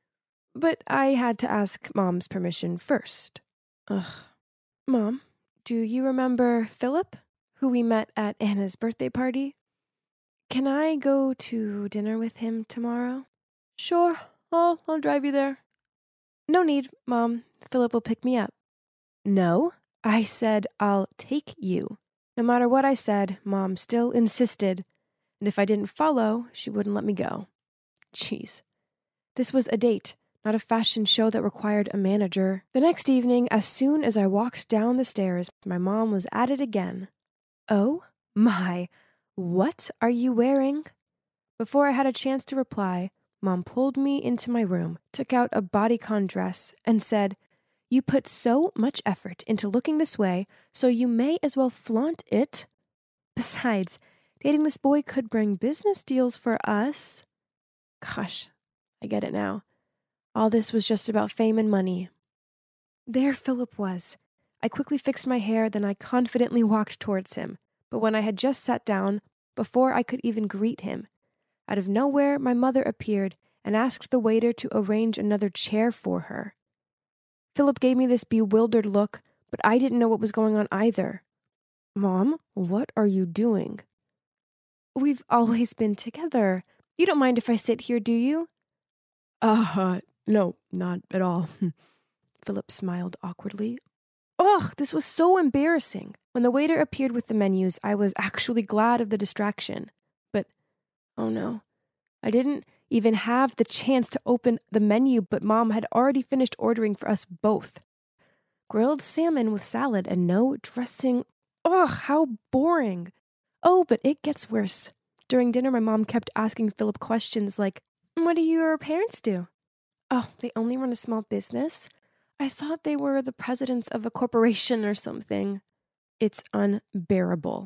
But I had to ask Mom's permission first. Ugh. Mom, do you remember Philip, who we met at Anna's birthday party? Can I go to dinner with him tomorrow? Sure, I'll, I'll drive you there. No need, Mom. Philip will pick me up. No, I said I'll take you. No matter what I said, Mom still insisted, and if I didn't follow, she wouldn't let me go. Jeez. This was a date, not a fashion show that required a manager. The next evening, as soon as I walked down the stairs, my mom was at it again. Oh my, what are you wearing? Before I had a chance to reply, Mom pulled me into my room, took out a bodycon dress, and said, "You put so much effort into looking this way, so you may as well flaunt it. Besides, dating this boy could bring business deals for us." Gosh, I get it now. All this was just about fame and money. There Philip was. I quickly fixed my hair, then I confidently walked towards him. But when I had just sat down, before I could even greet him, out of nowhere my mother appeared and asked the waiter to arrange another chair for her. Philip gave me this bewildered look, but I didn't know what was going on either. Mom, what are you doing? We've always been together. You don't mind if I sit here, do you? Uh, no, not at all. Philip smiled awkwardly. Ugh, this was so embarrassing. When the waiter appeared with the menus, I was actually glad of the distraction. But, oh no, I didn't even have the chance to open the menu, but Mom had already finished ordering for us both. Grilled salmon with salad and no dressing. Ugh, how boring. Oh, but it gets worse. During dinner, my mom kept asking Philip questions like, "What do your parents do?" "Oh, they only run a small business. I thought they were the presidents of a corporation or something." It's unbearable.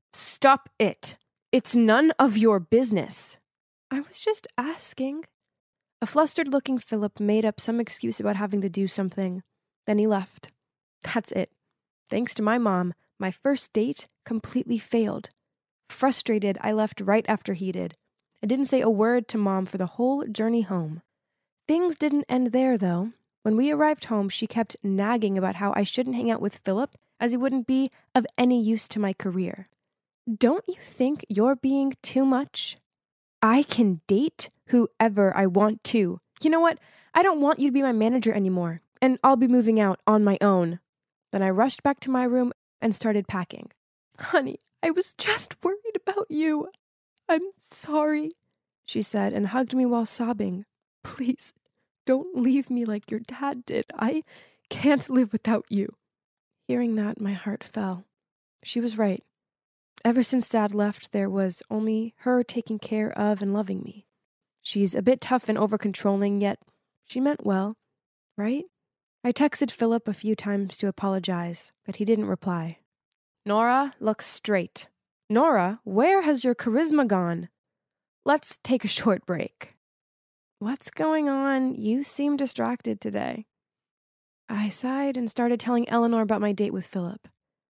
Stop it. It's none of your business. I was just asking. A flustered-looking Philip made up some excuse about having to do something. Then he left. That's it. Thanks to my mom, my first date completely failed. Frustrated, I left right after he did. I didn't say a word to Mom for the whole journey home. Things didn't end there, though. When we arrived home, she kept nagging about how I shouldn't hang out with Philip, as he wouldn't be of any use to my career. Don't you think you're being too much? I can date whoever I want to. You know what? I don't want you to be my manager anymore, and I'll be moving out on my own. Then I rushed back to my room and started packing. Honey, I was just worried about you. I'm sorry, she said and hugged me while sobbing. Please, don't leave me like your dad did. I can't live without you. Hearing that, my heart fell. She was right. Ever since Dad left, there was only her taking care of and loving me. She's a bit tough and over-controlling, yet she meant well, right? I texted Philip a few times to apologize, but he didn't reply. Nora, look straight. Nora, where has your charisma gone? Let's take a short break. What's going on? You seem distracted today. I sighed and started telling Eleanor about my date with Philip.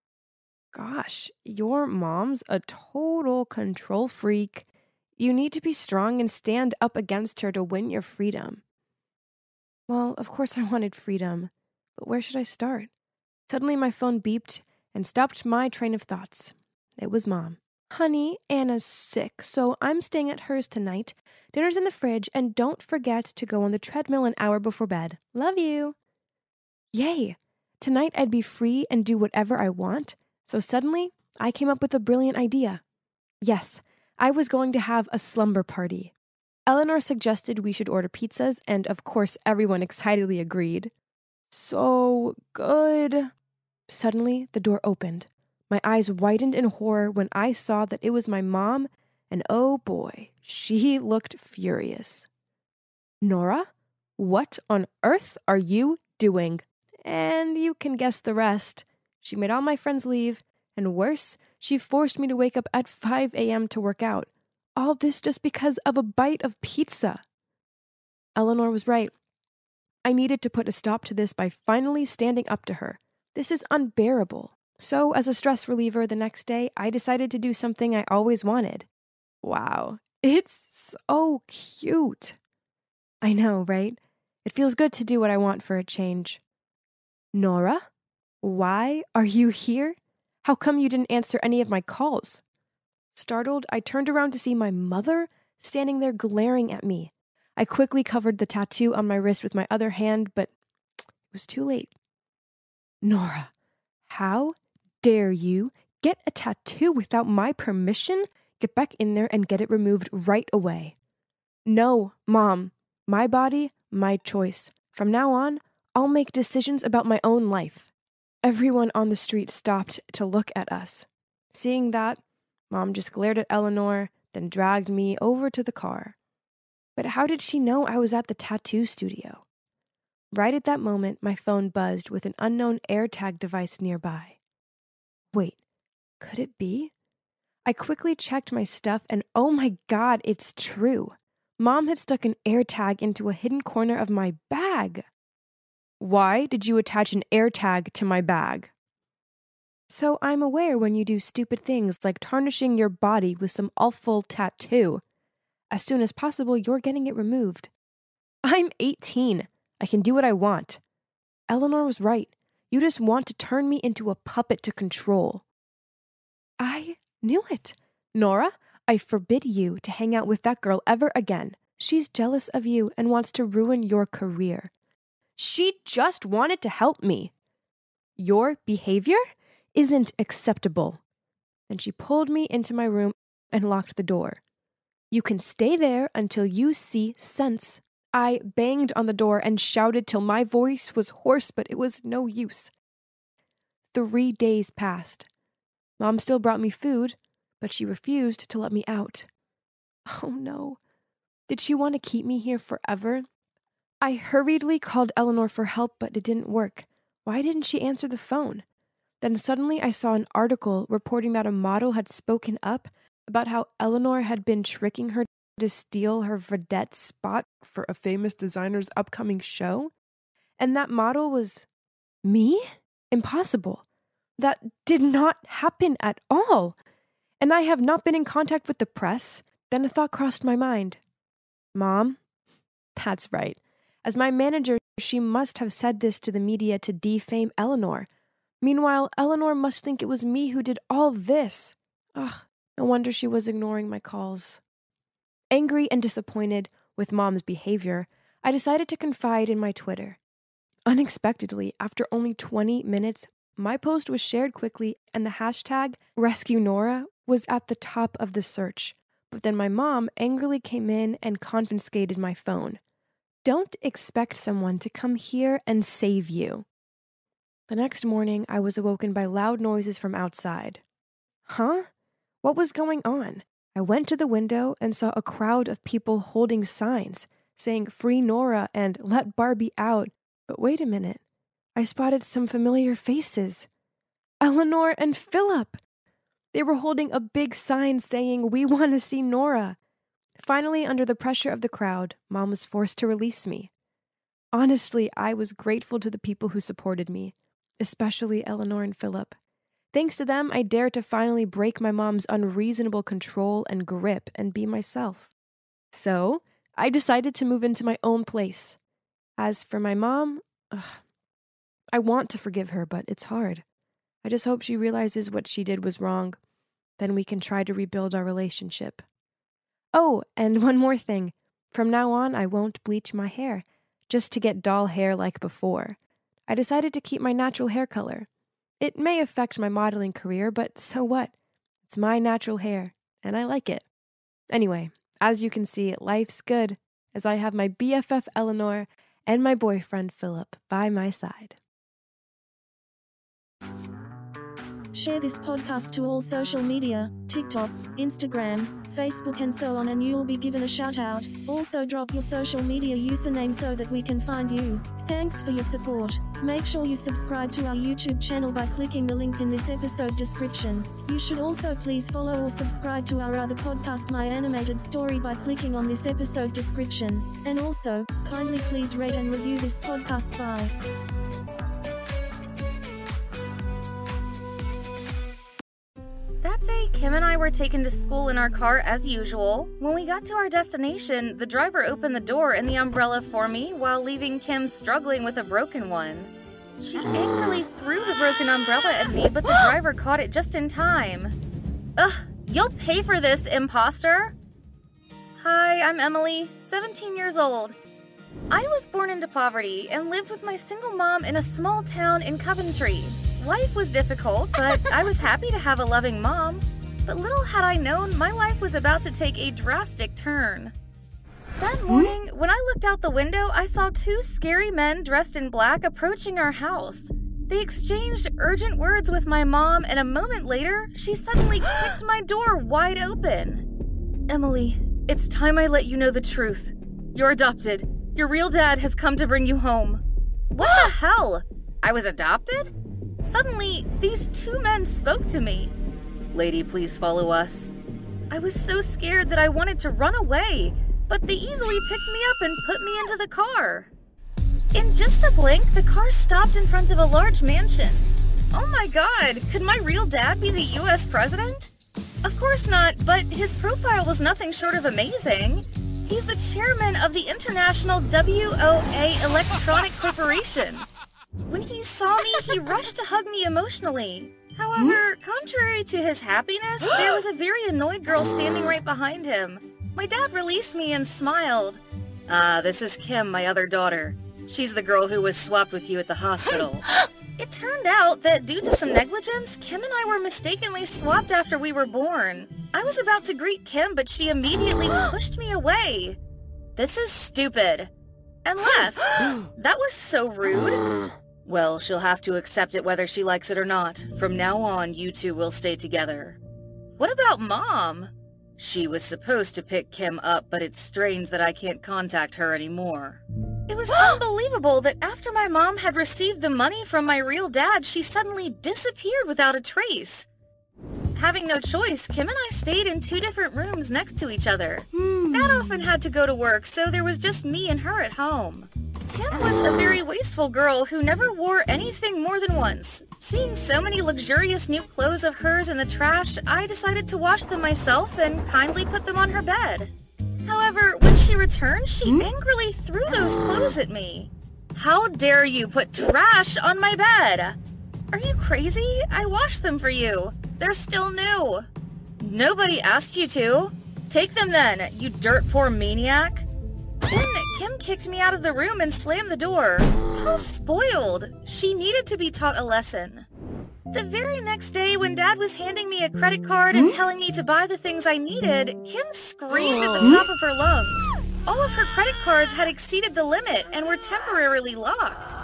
Gosh, your mom's a total control freak. You need to be strong and stand up against her to win your freedom. Well, of course I wanted freedom, but where should I start? Suddenly my phone beeped and stopped my train of thoughts. It was Mom. Honey, Anna's sick, so I'm staying at hers tonight. Dinner's in the fridge, and don't forget to go on the treadmill an hour before bed. Love you. Yay! Tonight I'd be free and do whatever I want. So suddenly, I came up with a brilliant idea. Yes, I was going to have a slumber party. Eleanor suggested we should order pizzas, and of course everyone excitedly agreed. So good. Suddenly, the door opened. My eyes widened in horror when I saw that it was my mom, and oh boy, she looked furious. Nora, what on earth are you doing? And you can guess the rest. She made all my friends leave, and worse, she forced me to wake up at five a.m. to work out. All this just because of a bite of pizza. Eleanor was right. I needed to put a stop to this by finally standing up to her. This is unbearable. So, as a stress reliever the next day, I decided to do something I always wanted. Wow, it's so cute. I know, right? It feels good to do what I want for a change. Nora, why are you here? How come you didn't answer any of my calls? Startled, I turned around to see my mother standing there glaring at me. I quickly covered the tattoo on my wrist with my other hand, but it was too late. Nora, how dare you get a tattoo without my permission? Get back in there and get it removed right away. No, Mom. My body, my choice. From now on, I'll make decisions about my own life. Everyone on the street stopped to look at us. Seeing that, Mom just glared at Eleanor, then dragged me over to the car. But how did she know I was at the tattoo studio? Right at that moment, my phone buzzed with an unknown AirTag device nearby. Wait, could it be? I quickly checked my stuff and oh my God, it's true. Mom had stuck an AirTag into a hidden corner of my bag. Why did you attach an AirTag to my bag? So I'm aware when you do stupid things like tarnishing your body with some awful tattoo. As soon as possible, you're getting it removed. I'm eighteen. I can do what I want. Eleanor was right. You just want to turn me into a puppet to control. I knew it. Nora, I forbid you to hang out with that girl ever again. She's jealous of you and wants to ruin your career. She just wanted to help me. Your behavior isn't acceptable. And she pulled me into my room and locked the door. You can stay there until you see sense. I banged on the door and shouted till my voice was hoarse, but it was no use. Three days passed. Mom still brought me food, but she refused to let me out. Oh no. Did she want to keep me here forever? I hurriedly called Eleanor for help, but it didn't work. Why didn't she answer the phone? Then suddenly I saw an article reporting that a model had spoken up about how Eleanor had been tricking her to steal her vedette spot for a famous designer's upcoming show. And that model was me? Impossible. That did not happen at all. And I have not been in contact with the press. Then a thought crossed my mind. Mom? That's right. As my manager, she must have said this to the media to defame Eleanor. Meanwhile, Eleanor must think it was me who did all this. Ugh, no wonder she was ignoring my calls. Angry and disappointed with Mom's behavior, I decided to confide in my Twitter. Unexpectedly, after only twenty minutes, my post was shared quickly and the hashtag RescueNora was at the top of the search. But then my mom angrily came in and confiscated my phone. Don't expect someone to come here and save you. The next morning, I was awoken by loud noises from outside. Huh? What was going on? I went to the window and saw a crowd of people holding signs saying Free Nora and Let Barbie Out. But wait a minute. I spotted some familiar faces. Eleanor and Philip. They were holding a big sign saying, We want to see Nora. Finally, under the pressure of the crowd, Mom was forced to release me. Honestly, I was grateful to the people who supported me, especially Eleanor and Philip. Thanks to them, I dared to finally break my mom's unreasonable control and grip and be myself. So, I decided to move into my own place. As for my mom, ugh, I want to forgive her, but it's hard. I just hope she realizes what she did was wrong. Then we can try to rebuild our relationship. Oh, and one more thing. From now on, I won't bleach my hair, just to get doll hair like before. I decided to keep my natural hair color. It may affect my modeling career, but so what? It's my natural hair, and I like it. Anyway, as you can see, life's good, as I have my B F F Eleanor and my boyfriend Philip by my side. Share this podcast to all social media, TikTok, Instagram, Facebook and so on, and you'll be given a shout out. Also drop your social media username so that we can find you. Thanks for your support. Make sure you subscribe to our YouTube channel by clicking the link in this episode description. You should also please follow or subscribe to our other podcast, My Animated Story, by clicking on this episode description. And also, kindly please rate and review this podcast. Bye. That day Kim and I were taken to school in our car as usual. When we got to our destination, the driver opened the door and the umbrella for me while leaving Kim struggling with a broken one. She angrily threw the broken umbrella at me, but the driver caught it just in time. Ugh, you'll pay for this, imposter! Hi, I'm Emily, seventeen years old. I was born into poverty and lived with my single mom in a small town in Coventry. Life was difficult, but I was happy to have a loving mom. But little had I known, my life was about to take a drastic turn. That morning, when I looked out the window, I saw two scary men dressed in black approaching our house. They exchanged urgent words with my mom, and a moment later, she suddenly kicked my door wide open. Emily, it's time I let you know the truth. You're adopted. Your real dad has come to bring you home. What the hell? I was adopted? Suddenly, these two men spoke to me. Lady, please follow us. I was so scared that I wanted to run away, but they easily picked me up and put me into the car. In just a blink, the car stopped in front of a large mansion. Oh my god, could my real dad be the U S president? Of course not, but his profile was nothing short of amazing. He's the chairman of the International W O A Electronic Corporation. When he saw me, he rushed to hug me emotionally. However, contrary to his happiness, there was a very annoyed girl standing right behind him. My dad released me and smiled. Ah, uh, this is Kim, my other daughter. She's the girl who was swapped with you at the hospital. It turned out that due to some negligence, Kim and I were mistakenly swapped after we were born. I was about to greet Kim, but she immediately pushed me away. This is stupid. And left. That was so rude. Well, she'll have to accept it whether she likes it or not. From now on, you two will stay together. What about Mom? She was supposed to pick Kim up, but it's strange that I can't contact her anymore. It was unbelievable that after my mom had received the money from my real dad, she suddenly disappeared without a trace. Having no choice, Kim and I stayed in two different rooms next to each other. Hmm. Dad often had to go to work, so there was just me and her at home. Kim was a very wasteful girl who never wore anything more than once. Seeing so many luxurious new clothes of hers in the trash, I decided to wash them myself and kindly put them on her bed. However, when she returned, she hmm? angrily threw those clothes at me. How dare you put trash on my bed? Are you crazy? I washed them for you. They're still new. Nobody asked you to. Take them then, you dirt poor maniac. Then Kim kicked me out of the room and slammed the door. How spoiled. She needed to be taught a lesson. The very next day, when Dad was handing me a credit card and telling me to buy the things I needed, Kim screamed at the top of her lungs. All of her credit cards had exceeded the limit and were temporarily locked.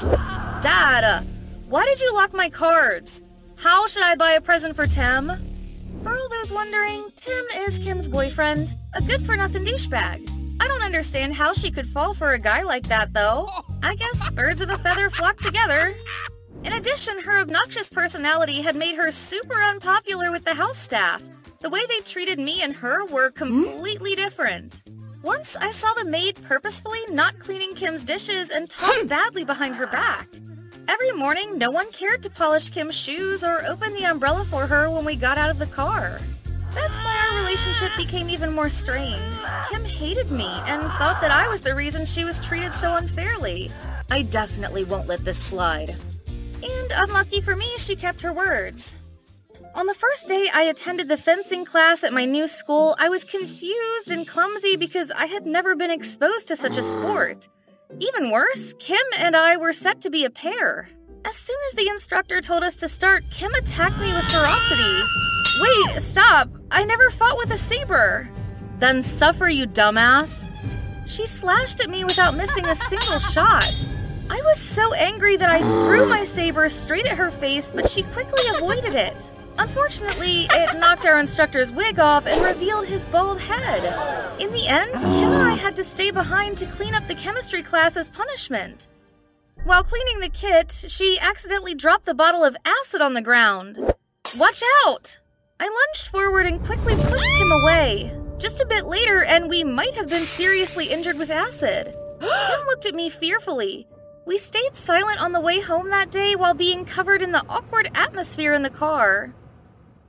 Dad, why did you lock my cards? How should I buy a present for Tim? For all those wondering, Tim is Kim's boyfriend, a good-for-nothing douchebag. I don't understand how she could fall for a guy like that, though. I guess birds of a feather flock together. In addition, her obnoxious personality had made her super unpopular with the house staff. The way they treated me and her were completely different. Once, I saw the maid purposefully not cleaning Kim's dishes and talked badly behind her back. Every morning, no one cared to polish Kim's shoes or open the umbrella for her when we got out of the car. That's why our relationship became even more strained. Kim hated me and thought that I was the reason she was treated so unfairly. I definitely won't let this slide. And unlucky for me, she kept her words. On the first day I attended the fencing class at my new school, I was confused and clumsy because I had never been exposed to such a sport. Even worse, Kim and I were set to be a pair. As soon as the instructor told us to start, Kim attacked me with ferocity. Wait, stop! I never fought with a saber! Then suffer, you dumbass! She slashed at me without missing a single shot. I was so angry that I threw my saber straight at her face, but she quickly avoided it. Unfortunately, it knocked our instructor's wig off and revealed his bald head. In the end, Kim and I had to stay behind to clean up the chemistry class as punishment. While cleaning the kit, she accidentally dropped the bottle of acid on the ground. Watch out! I lunged forward and quickly pushed Kim away. Just a bit later, and we might have been seriously injured with acid. Kim looked at me fearfully. We stayed silent on the way home that day while being covered in the awkward atmosphere in the car.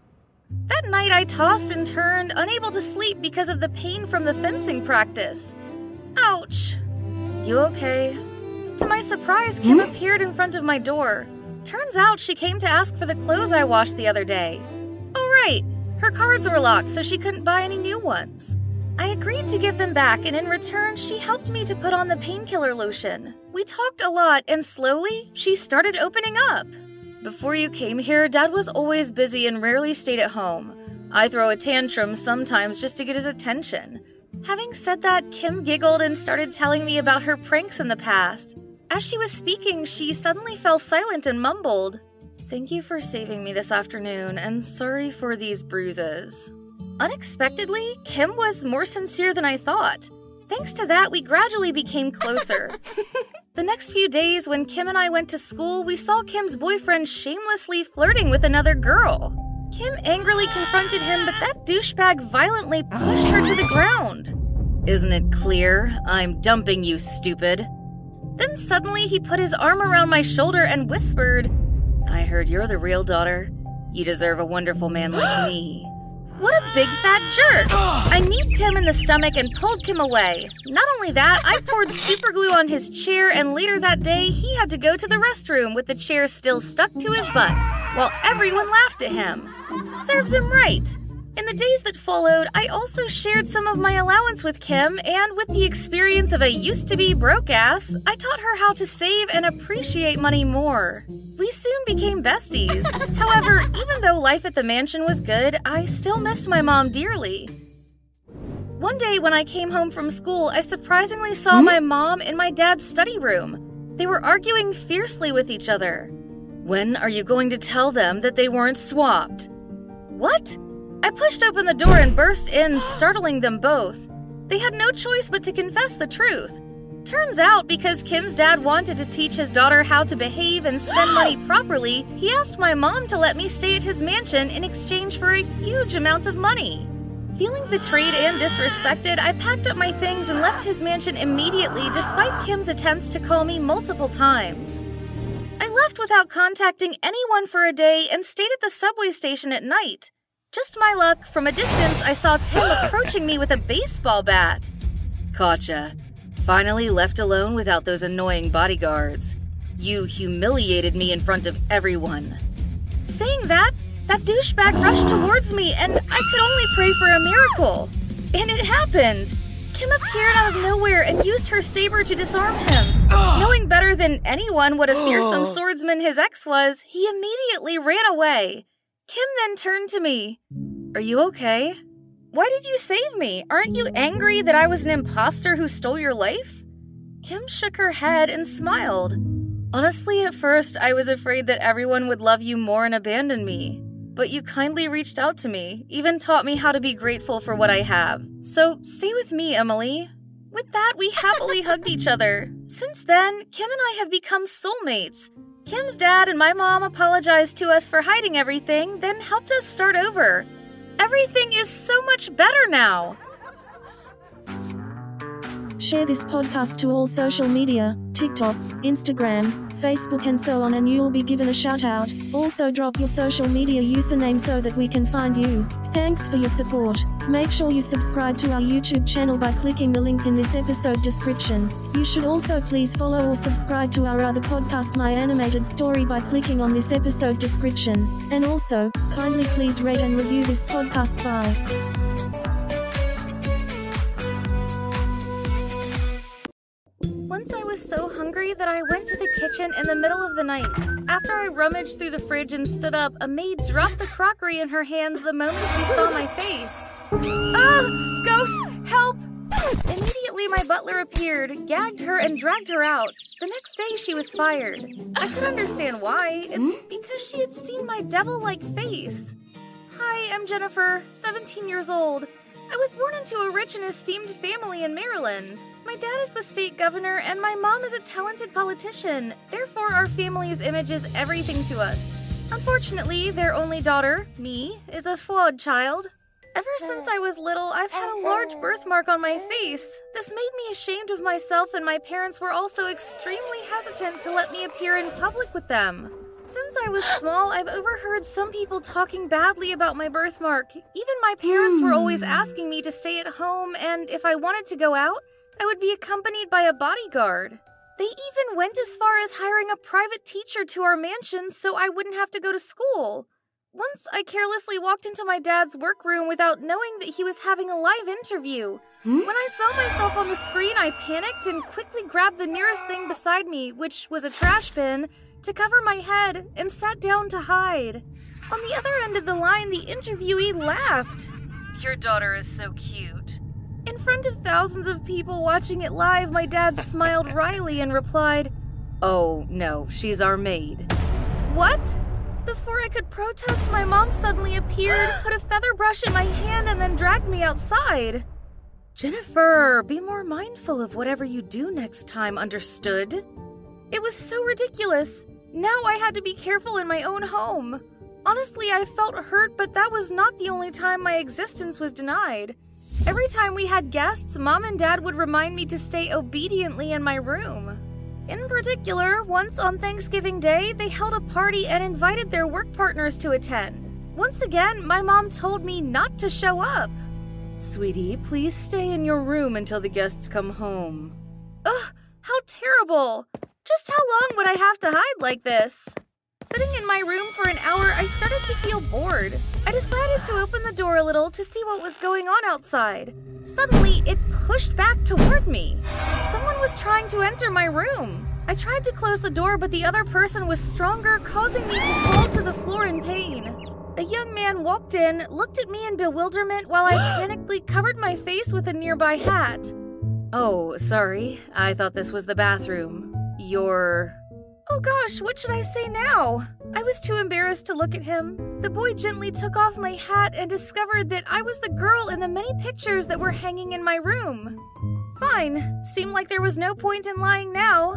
That night I tossed and turned, unable to sleep because of the pain from the fencing practice. Ouch. You okay? To my surprise, Kim hmm? appeared in front of my door. Turns out she came to ask for the clothes I washed the other day. Oh right, her cards were locked so she couldn't buy any new ones. I agreed to give them back, and in return, she helped me to put on the painkiller lotion. We talked a lot, and slowly, she started opening up. Before you came here, Dad was always busy and rarely stayed at home. I throw a tantrum sometimes just to get his attention. Having said that, Kim giggled and started telling me about her pranks in the past. As she was speaking, she suddenly fell silent and mumbled, "Thank you for saving me this afternoon, and sorry for these bruises." Unexpectedly, Kim was more sincere than I thought. Thanks to that, we gradually became closer. The next few days, when Kim and I went to school, we saw Kim's boyfriend shamelessly flirting with another girl. Kim angrily confronted him, but that douchebag violently pushed her to the ground. "Isn't it clear? I'm dumping you, stupid." Then suddenly he put his arm around my shoulder and whispered, "I heard you're the real daughter. You deserve a wonderful man like me." What a big fat jerk! I kneed Tim in the stomach and pulled Kim away. Not only that, I poured super glue on his chair, and later that day, he had to go to the restroom with the chair still stuck to his butt, while everyone laughed at him. Serves him right. In the days that followed, I also shared some of my allowance with Kim, and with the experience of a used-to-be broke ass, I taught her how to save and appreciate money more. We soon became besties. However, even though life at the mansion was good, I still missed my mom dearly. One day when I came home from school, I surprisingly saw my mom in my dad's study room. They were arguing fiercely with each other. "When are you going to tell them that they weren't swapped?" "What?" I pushed open the door and burst in, startling them both. They had no choice but to confess the truth. Turns out, because Kim's dad wanted to teach his daughter how to behave and spend money properly, he asked my mom to let me stay at his mansion in exchange for a huge amount of money. Feeling betrayed and disrespected, I packed up my things and left his mansion immediately, despite Kim's attempts to call me multiple times. I left without contacting anyone for a day and stayed at the subway station at night. Just my luck, from a distance, I saw Tim approaching me with a baseball bat. "Gotcha. Finally left alone without those annoying bodyguards. You humiliated me in front of everyone." Saying that, that douchebag rushed towards me, and I could only pray for a miracle. And it happened. Kim appeared out of nowhere and used her saber to disarm him. Knowing better than anyone what a fearsome swordsman his ex was, he immediately ran away. Kim then turned to me. "Are you okay? Why did you save me? Aren't you angry that I was an imposter who stole your life?" Kim shook her head and smiled. "Honestly, at first, I was afraid that everyone would love you more and abandon me. But you kindly reached out to me, even taught me how to be grateful for what I have. So stay with me, Emily." With that, we happily hugged each other. Since then, Kim and I have become soulmates. Kim's dad and my mom apologized to us for hiding everything, then helped us start over. Everything is so much better now. Share this podcast to all social media, TikTok, Instagram, Facebook and so on, and you'll be given a shout out. Also drop your social media username so that we can find you. Thanks for your support. Make sure you subscribe to our YouTube channel by clicking the link in this episode description. You should also please follow or subscribe to our other podcast, My Animated Story, by clicking on this episode description. And also, kindly please rate and review this podcast. Bye. Once I was so hungry that I went to the kitchen in the middle of the night. After I rummaged through the fridge and stood up, a maid dropped the crockery in her hands the moment she saw my face. "Ah! Ghost! Help!" Immediately my butler appeared, gagged her, and dragged her out. The next day she was fired. I could understand why. It's because she had seen my devil-like face. "Hi, I'm Jennifer, seventeen years old. I was born into a rich and esteemed family in Maryland. My dad is the state governor, and my mom is a talented politician. Therefore, our family's image is everything to us. Unfortunately, their only daughter, me, is a flawed child. Ever since I was little, I've had a large birthmark on my face. This made me ashamed of myself, and my parents were also extremely hesitant to let me appear in public with them. Since I was small, I've overheard some people talking badly about my birthmark. Even my parents were always asking me to stay at home, and if I wanted to go out, I would be accompanied by a bodyguard. They even went as far as hiring a private teacher to our mansion so I wouldn't have to go to school. Once I carelessly walked into my dad's workroom without knowing that he was having a live interview. Hmm? When I saw myself on the screen, I panicked and quickly grabbed the nearest thing beside me, which was a trash bin, to cover my head and sat down to hide. On the other end of the line, the interviewee laughed. "Your daughter is so cute." In front of thousands of people watching it live, my dad smiled wryly and replied, "Oh, no, she's our maid." What? Before I could protest, my mom suddenly appeared, put a feather brush in my hand, and then dragged me outside. "Jennifer, be more mindful of whatever you do next time, understood?" It was so ridiculous. Now I had to be careful in my own home. Honestly, I felt hurt, but that was not the only time my existence was denied. Every time we had guests, Mom and Dad would remind me to stay obediently in my room. In particular, once on Thanksgiving Day, they held a party and invited their work partners to attend. Once again, my mom told me not to show up. "Sweetie, please stay in your room until the guests come home." Ugh, how terrible! Just how long would I have to hide like this? Sitting in my room for an hour, I started to feel bored. I decided to open the door a little to see what was going on outside. Suddenly, it pushed back toward me. Someone was trying to enter my room. I tried to close the door, but the other person was stronger, causing me to fall to the floor in pain. A young man walked in, looked at me in bewilderment while I panically covered my face with a nearby hat. "Oh, sorry. I thought this was the bathroom. You're..." Oh gosh, what should I say now? I was too embarrassed to look at him. The boy gently took off my hat and discovered that I was the girl in the many pictures that were hanging in my room. Fine. Seemed like there was no point in lying now.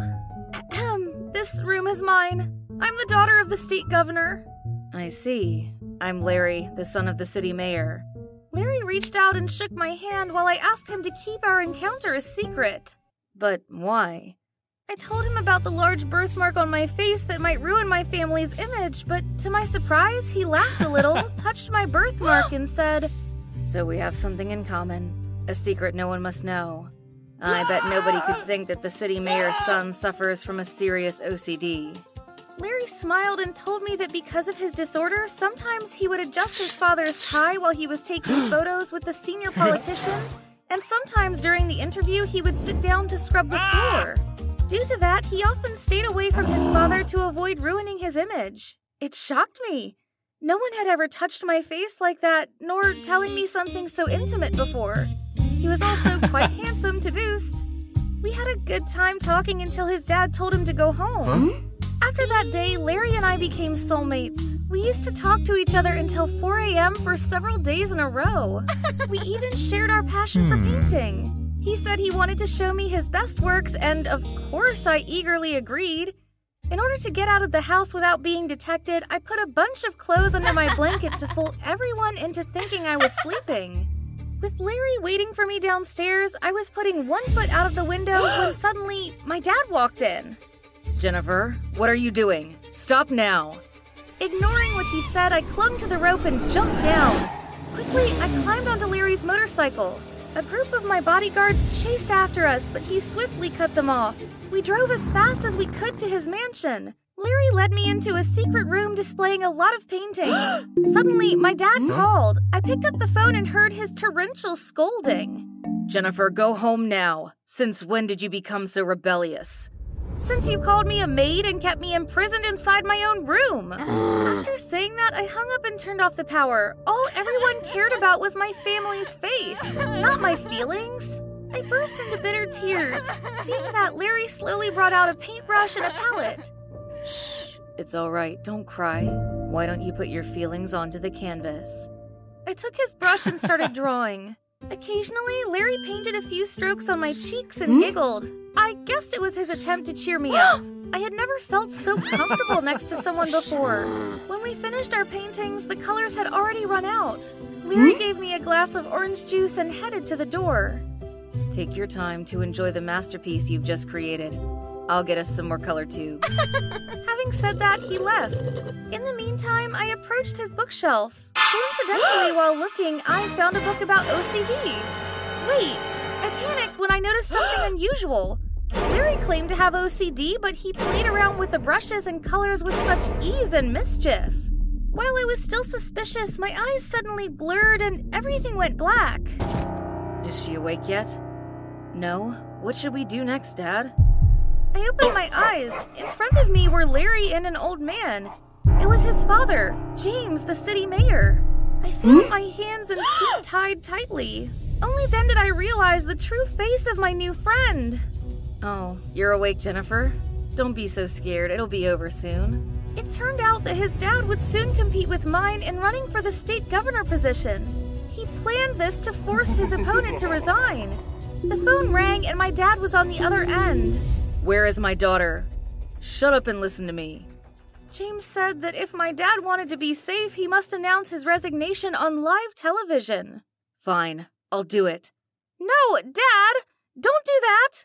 Ahem. This room is mine. I'm the daughter of the state governor. I see. I'm Larry, the son of the city mayor. Larry reached out and shook my hand while I asked him to keep our encounter a secret. But why? I told him about the large birthmark on my face that might ruin my family's image, but to my surprise, he laughed a little, touched my birthmark, and said, "So we have something in common, a secret no one must know. I bet nobody could think that the city mayor's son suffers from a serious O C D." Larry smiled and told me that because of his disorder, sometimes he would adjust his father's tie while he was taking photos with the senior politicians, and sometimes during the interview, he would sit down to scrub the floor. Due to that, he often stayed away from his father to avoid ruining his image. It shocked me. No one had ever touched my face like that, nor telling me something so intimate before. He was also quite handsome to boost. We had a good time talking until his dad told him to go home. Huh? After that day, Larry and I became soulmates. We used to talk to each other until four a.m. for several days in a row. We even shared our passion for painting. He said he wanted to show me his best works, and of course I eagerly agreed. In order to get out of the house without being detected, I put a bunch of clothes under my blanket to fool everyone into thinking I was sleeping. With Larry waiting for me downstairs, I was putting one foot out of the window when suddenly my dad walked in. "Jennifer, what are you doing? Stop now." Ignoring what he said, I clung to the rope and jumped down. Quickly, I climbed onto Larry's motorcycle. A group of my bodyguards chased after us, but he swiftly cut them off. We drove as fast as we could to his mansion. Larry led me into a secret room displaying a lot of paintings. Suddenly, my dad called. I picked up the phone and heard his torrential scolding. "Jennifer, go home now. Since when did you become so rebellious?" "Since you called me a maid and kept me imprisoned inside my own room." After saying that, I hung up and turned off the power. All everyone cared about was my family's face, not my feelings. I burst into bitter tears. Seeing that, Larry slowly brought out a paintbrush and a palette. "Shh, it's all right, don't cry. Why don't you put your feelings onto the canvas?" I took his brush and started drawing. Occasionally, Larry painted a few strokes on my cheeks and giggled. I guessed it was his attempt to cheer me up. I had never felt so comfortable next to someone before. When we finished our paintings, the colors had already run out. Larry gave me a glass of orange juice and headed to the door. "Take your time to enjoy the masterpiece you've just created. I'll get us some more color tubes. Having said that, he left. In the meantime, I approached his bookshelf. Coincidentally, while looking, I found a book about O C D. Wait, I panicked when I noticed something unusual. Larry claimed to have O C D, but he played around with the brushes and colors with such ease and mischief. While I was still suspicious, my eyes suddenly blurred and everything went black. Is she awake yet? No. What should we do next, Dad? I opened my eyes. In front of me were Larry and an old man. It was his father, James, the city mayor. I felt my hands and feet tied tightly. Only then did I realize the true face of my new friend. Oh, you're awake, Jennifer? Don't be so scared. It'll be over soon. It turned out that his dad would soon compete with mine in running for the state governor position. He planned this to force his opponent to resign. The phone rang and my dad was on the other end. Where is my daughter? Shut up and listen to me. James said that if my dad wanted to be safe, he must announce his resignation on live television. Fine, I'll do it. No, Dad! Don't do that!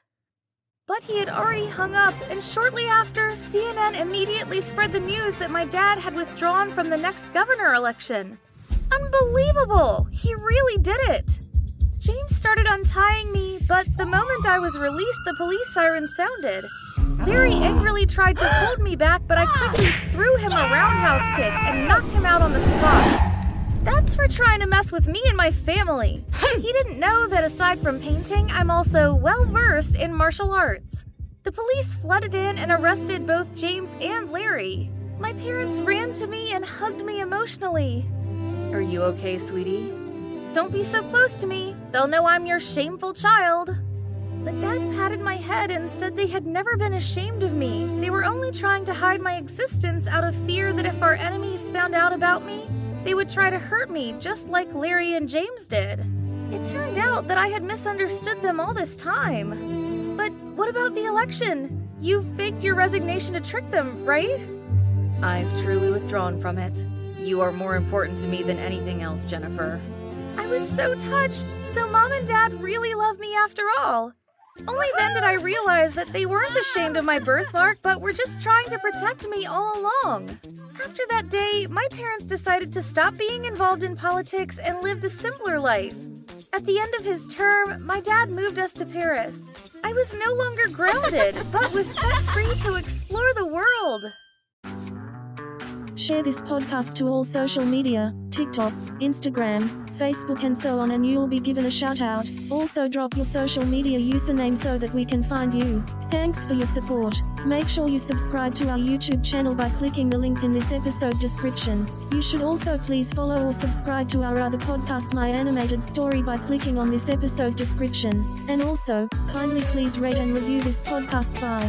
But he had already hung up, and shortly after, C N N immediately spread the news that my dad had withdrawn from the next governor election. Unbelievable! He really did it! James started untying me, but the moment I was released, the police siren sounded. Larry angrily tried to hold me back, but I quickly threw him a roundhouse kick and knocked him out on the spot. That's for trying to mess with me and my family. He didn't know that aside from painting, I'm also well-versed in martial arts. The police flooded in and arrested both James and Larry. My parents ran to me and hugged me emotionally. Are you okay, sweetie? Don't be so close to me. They'll know I'm your shameful child. But Dad patted my head and said they had never been ashamed of me. They were only trying to hide my existence out of fear that if our enemies found out about me, they would try to hurt me just like Larry and James did. It turned out that I had misunderstood them all this time. But what about the election? You faked your resignation to trick them, right? I've truly withdrawn from it. You are more important to me than anything else, Jennifer. I was so touched. So Mom and Dad really love me after all. Only then did I realize that they weren't ashamed of my birthmark, but were just trying to protect me all along. After that day, my parents decided to stop being involved in politics and lived a simpler life. At the end of his term, my dad moved us to Paris. I was no longer grounded, but was set free to explore the world. Share this podcast to all social media, TikTok, Instagram, Facebook and so on, and you'll be given a shout out. Also drop your social media username so that we can find you. Thanks for your support. Make sure you subscribe to our YouTube channel by clicking the link in this episode description. You should also please follow or subscribe to our other podcast, My Animated Story, by clicking on this episode description. And also, kindly please rate and review this podcast. Bye.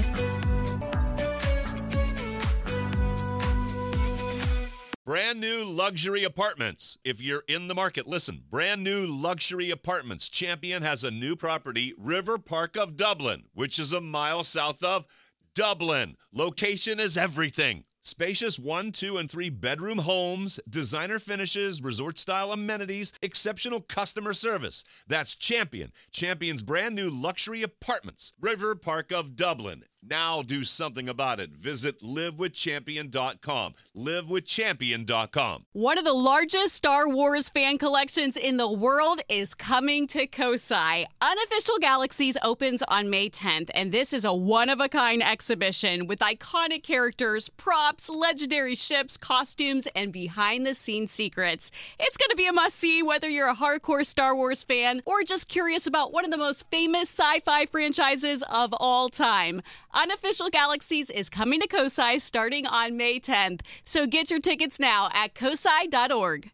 Brand new luxury apartments. If you're in the market, listen. Brand new luxury apartments. Champion has a new property, River Park of Dublin, which is a mile south of Dublin. Location is everything. Spacious one, two, and three bedroom homes, designer finishes, resort-style amenities, exceptional customer service. That's Champion. Champion's brand new luxury apartments, River Park of Dublin. Now do something about it. Visit live with champion dot com. live with champion dot com. One of the largest Star Wars fan collections in the world is coming to Kosai. Unofficial Galaxies opens on May tenth, and this is a one-of-a-kind exhibition with iconic characters, props, legendary ships, costumes, and behind-the-scenes secrets. It's going to be a must-see whether you're a hardcore Star Wars fan or just curious about one of the most famous sci-fi franchises of all time. Unofficial Galaxies is coming to Kosai starting on May tenth, so get your tickets now at kosai dot org.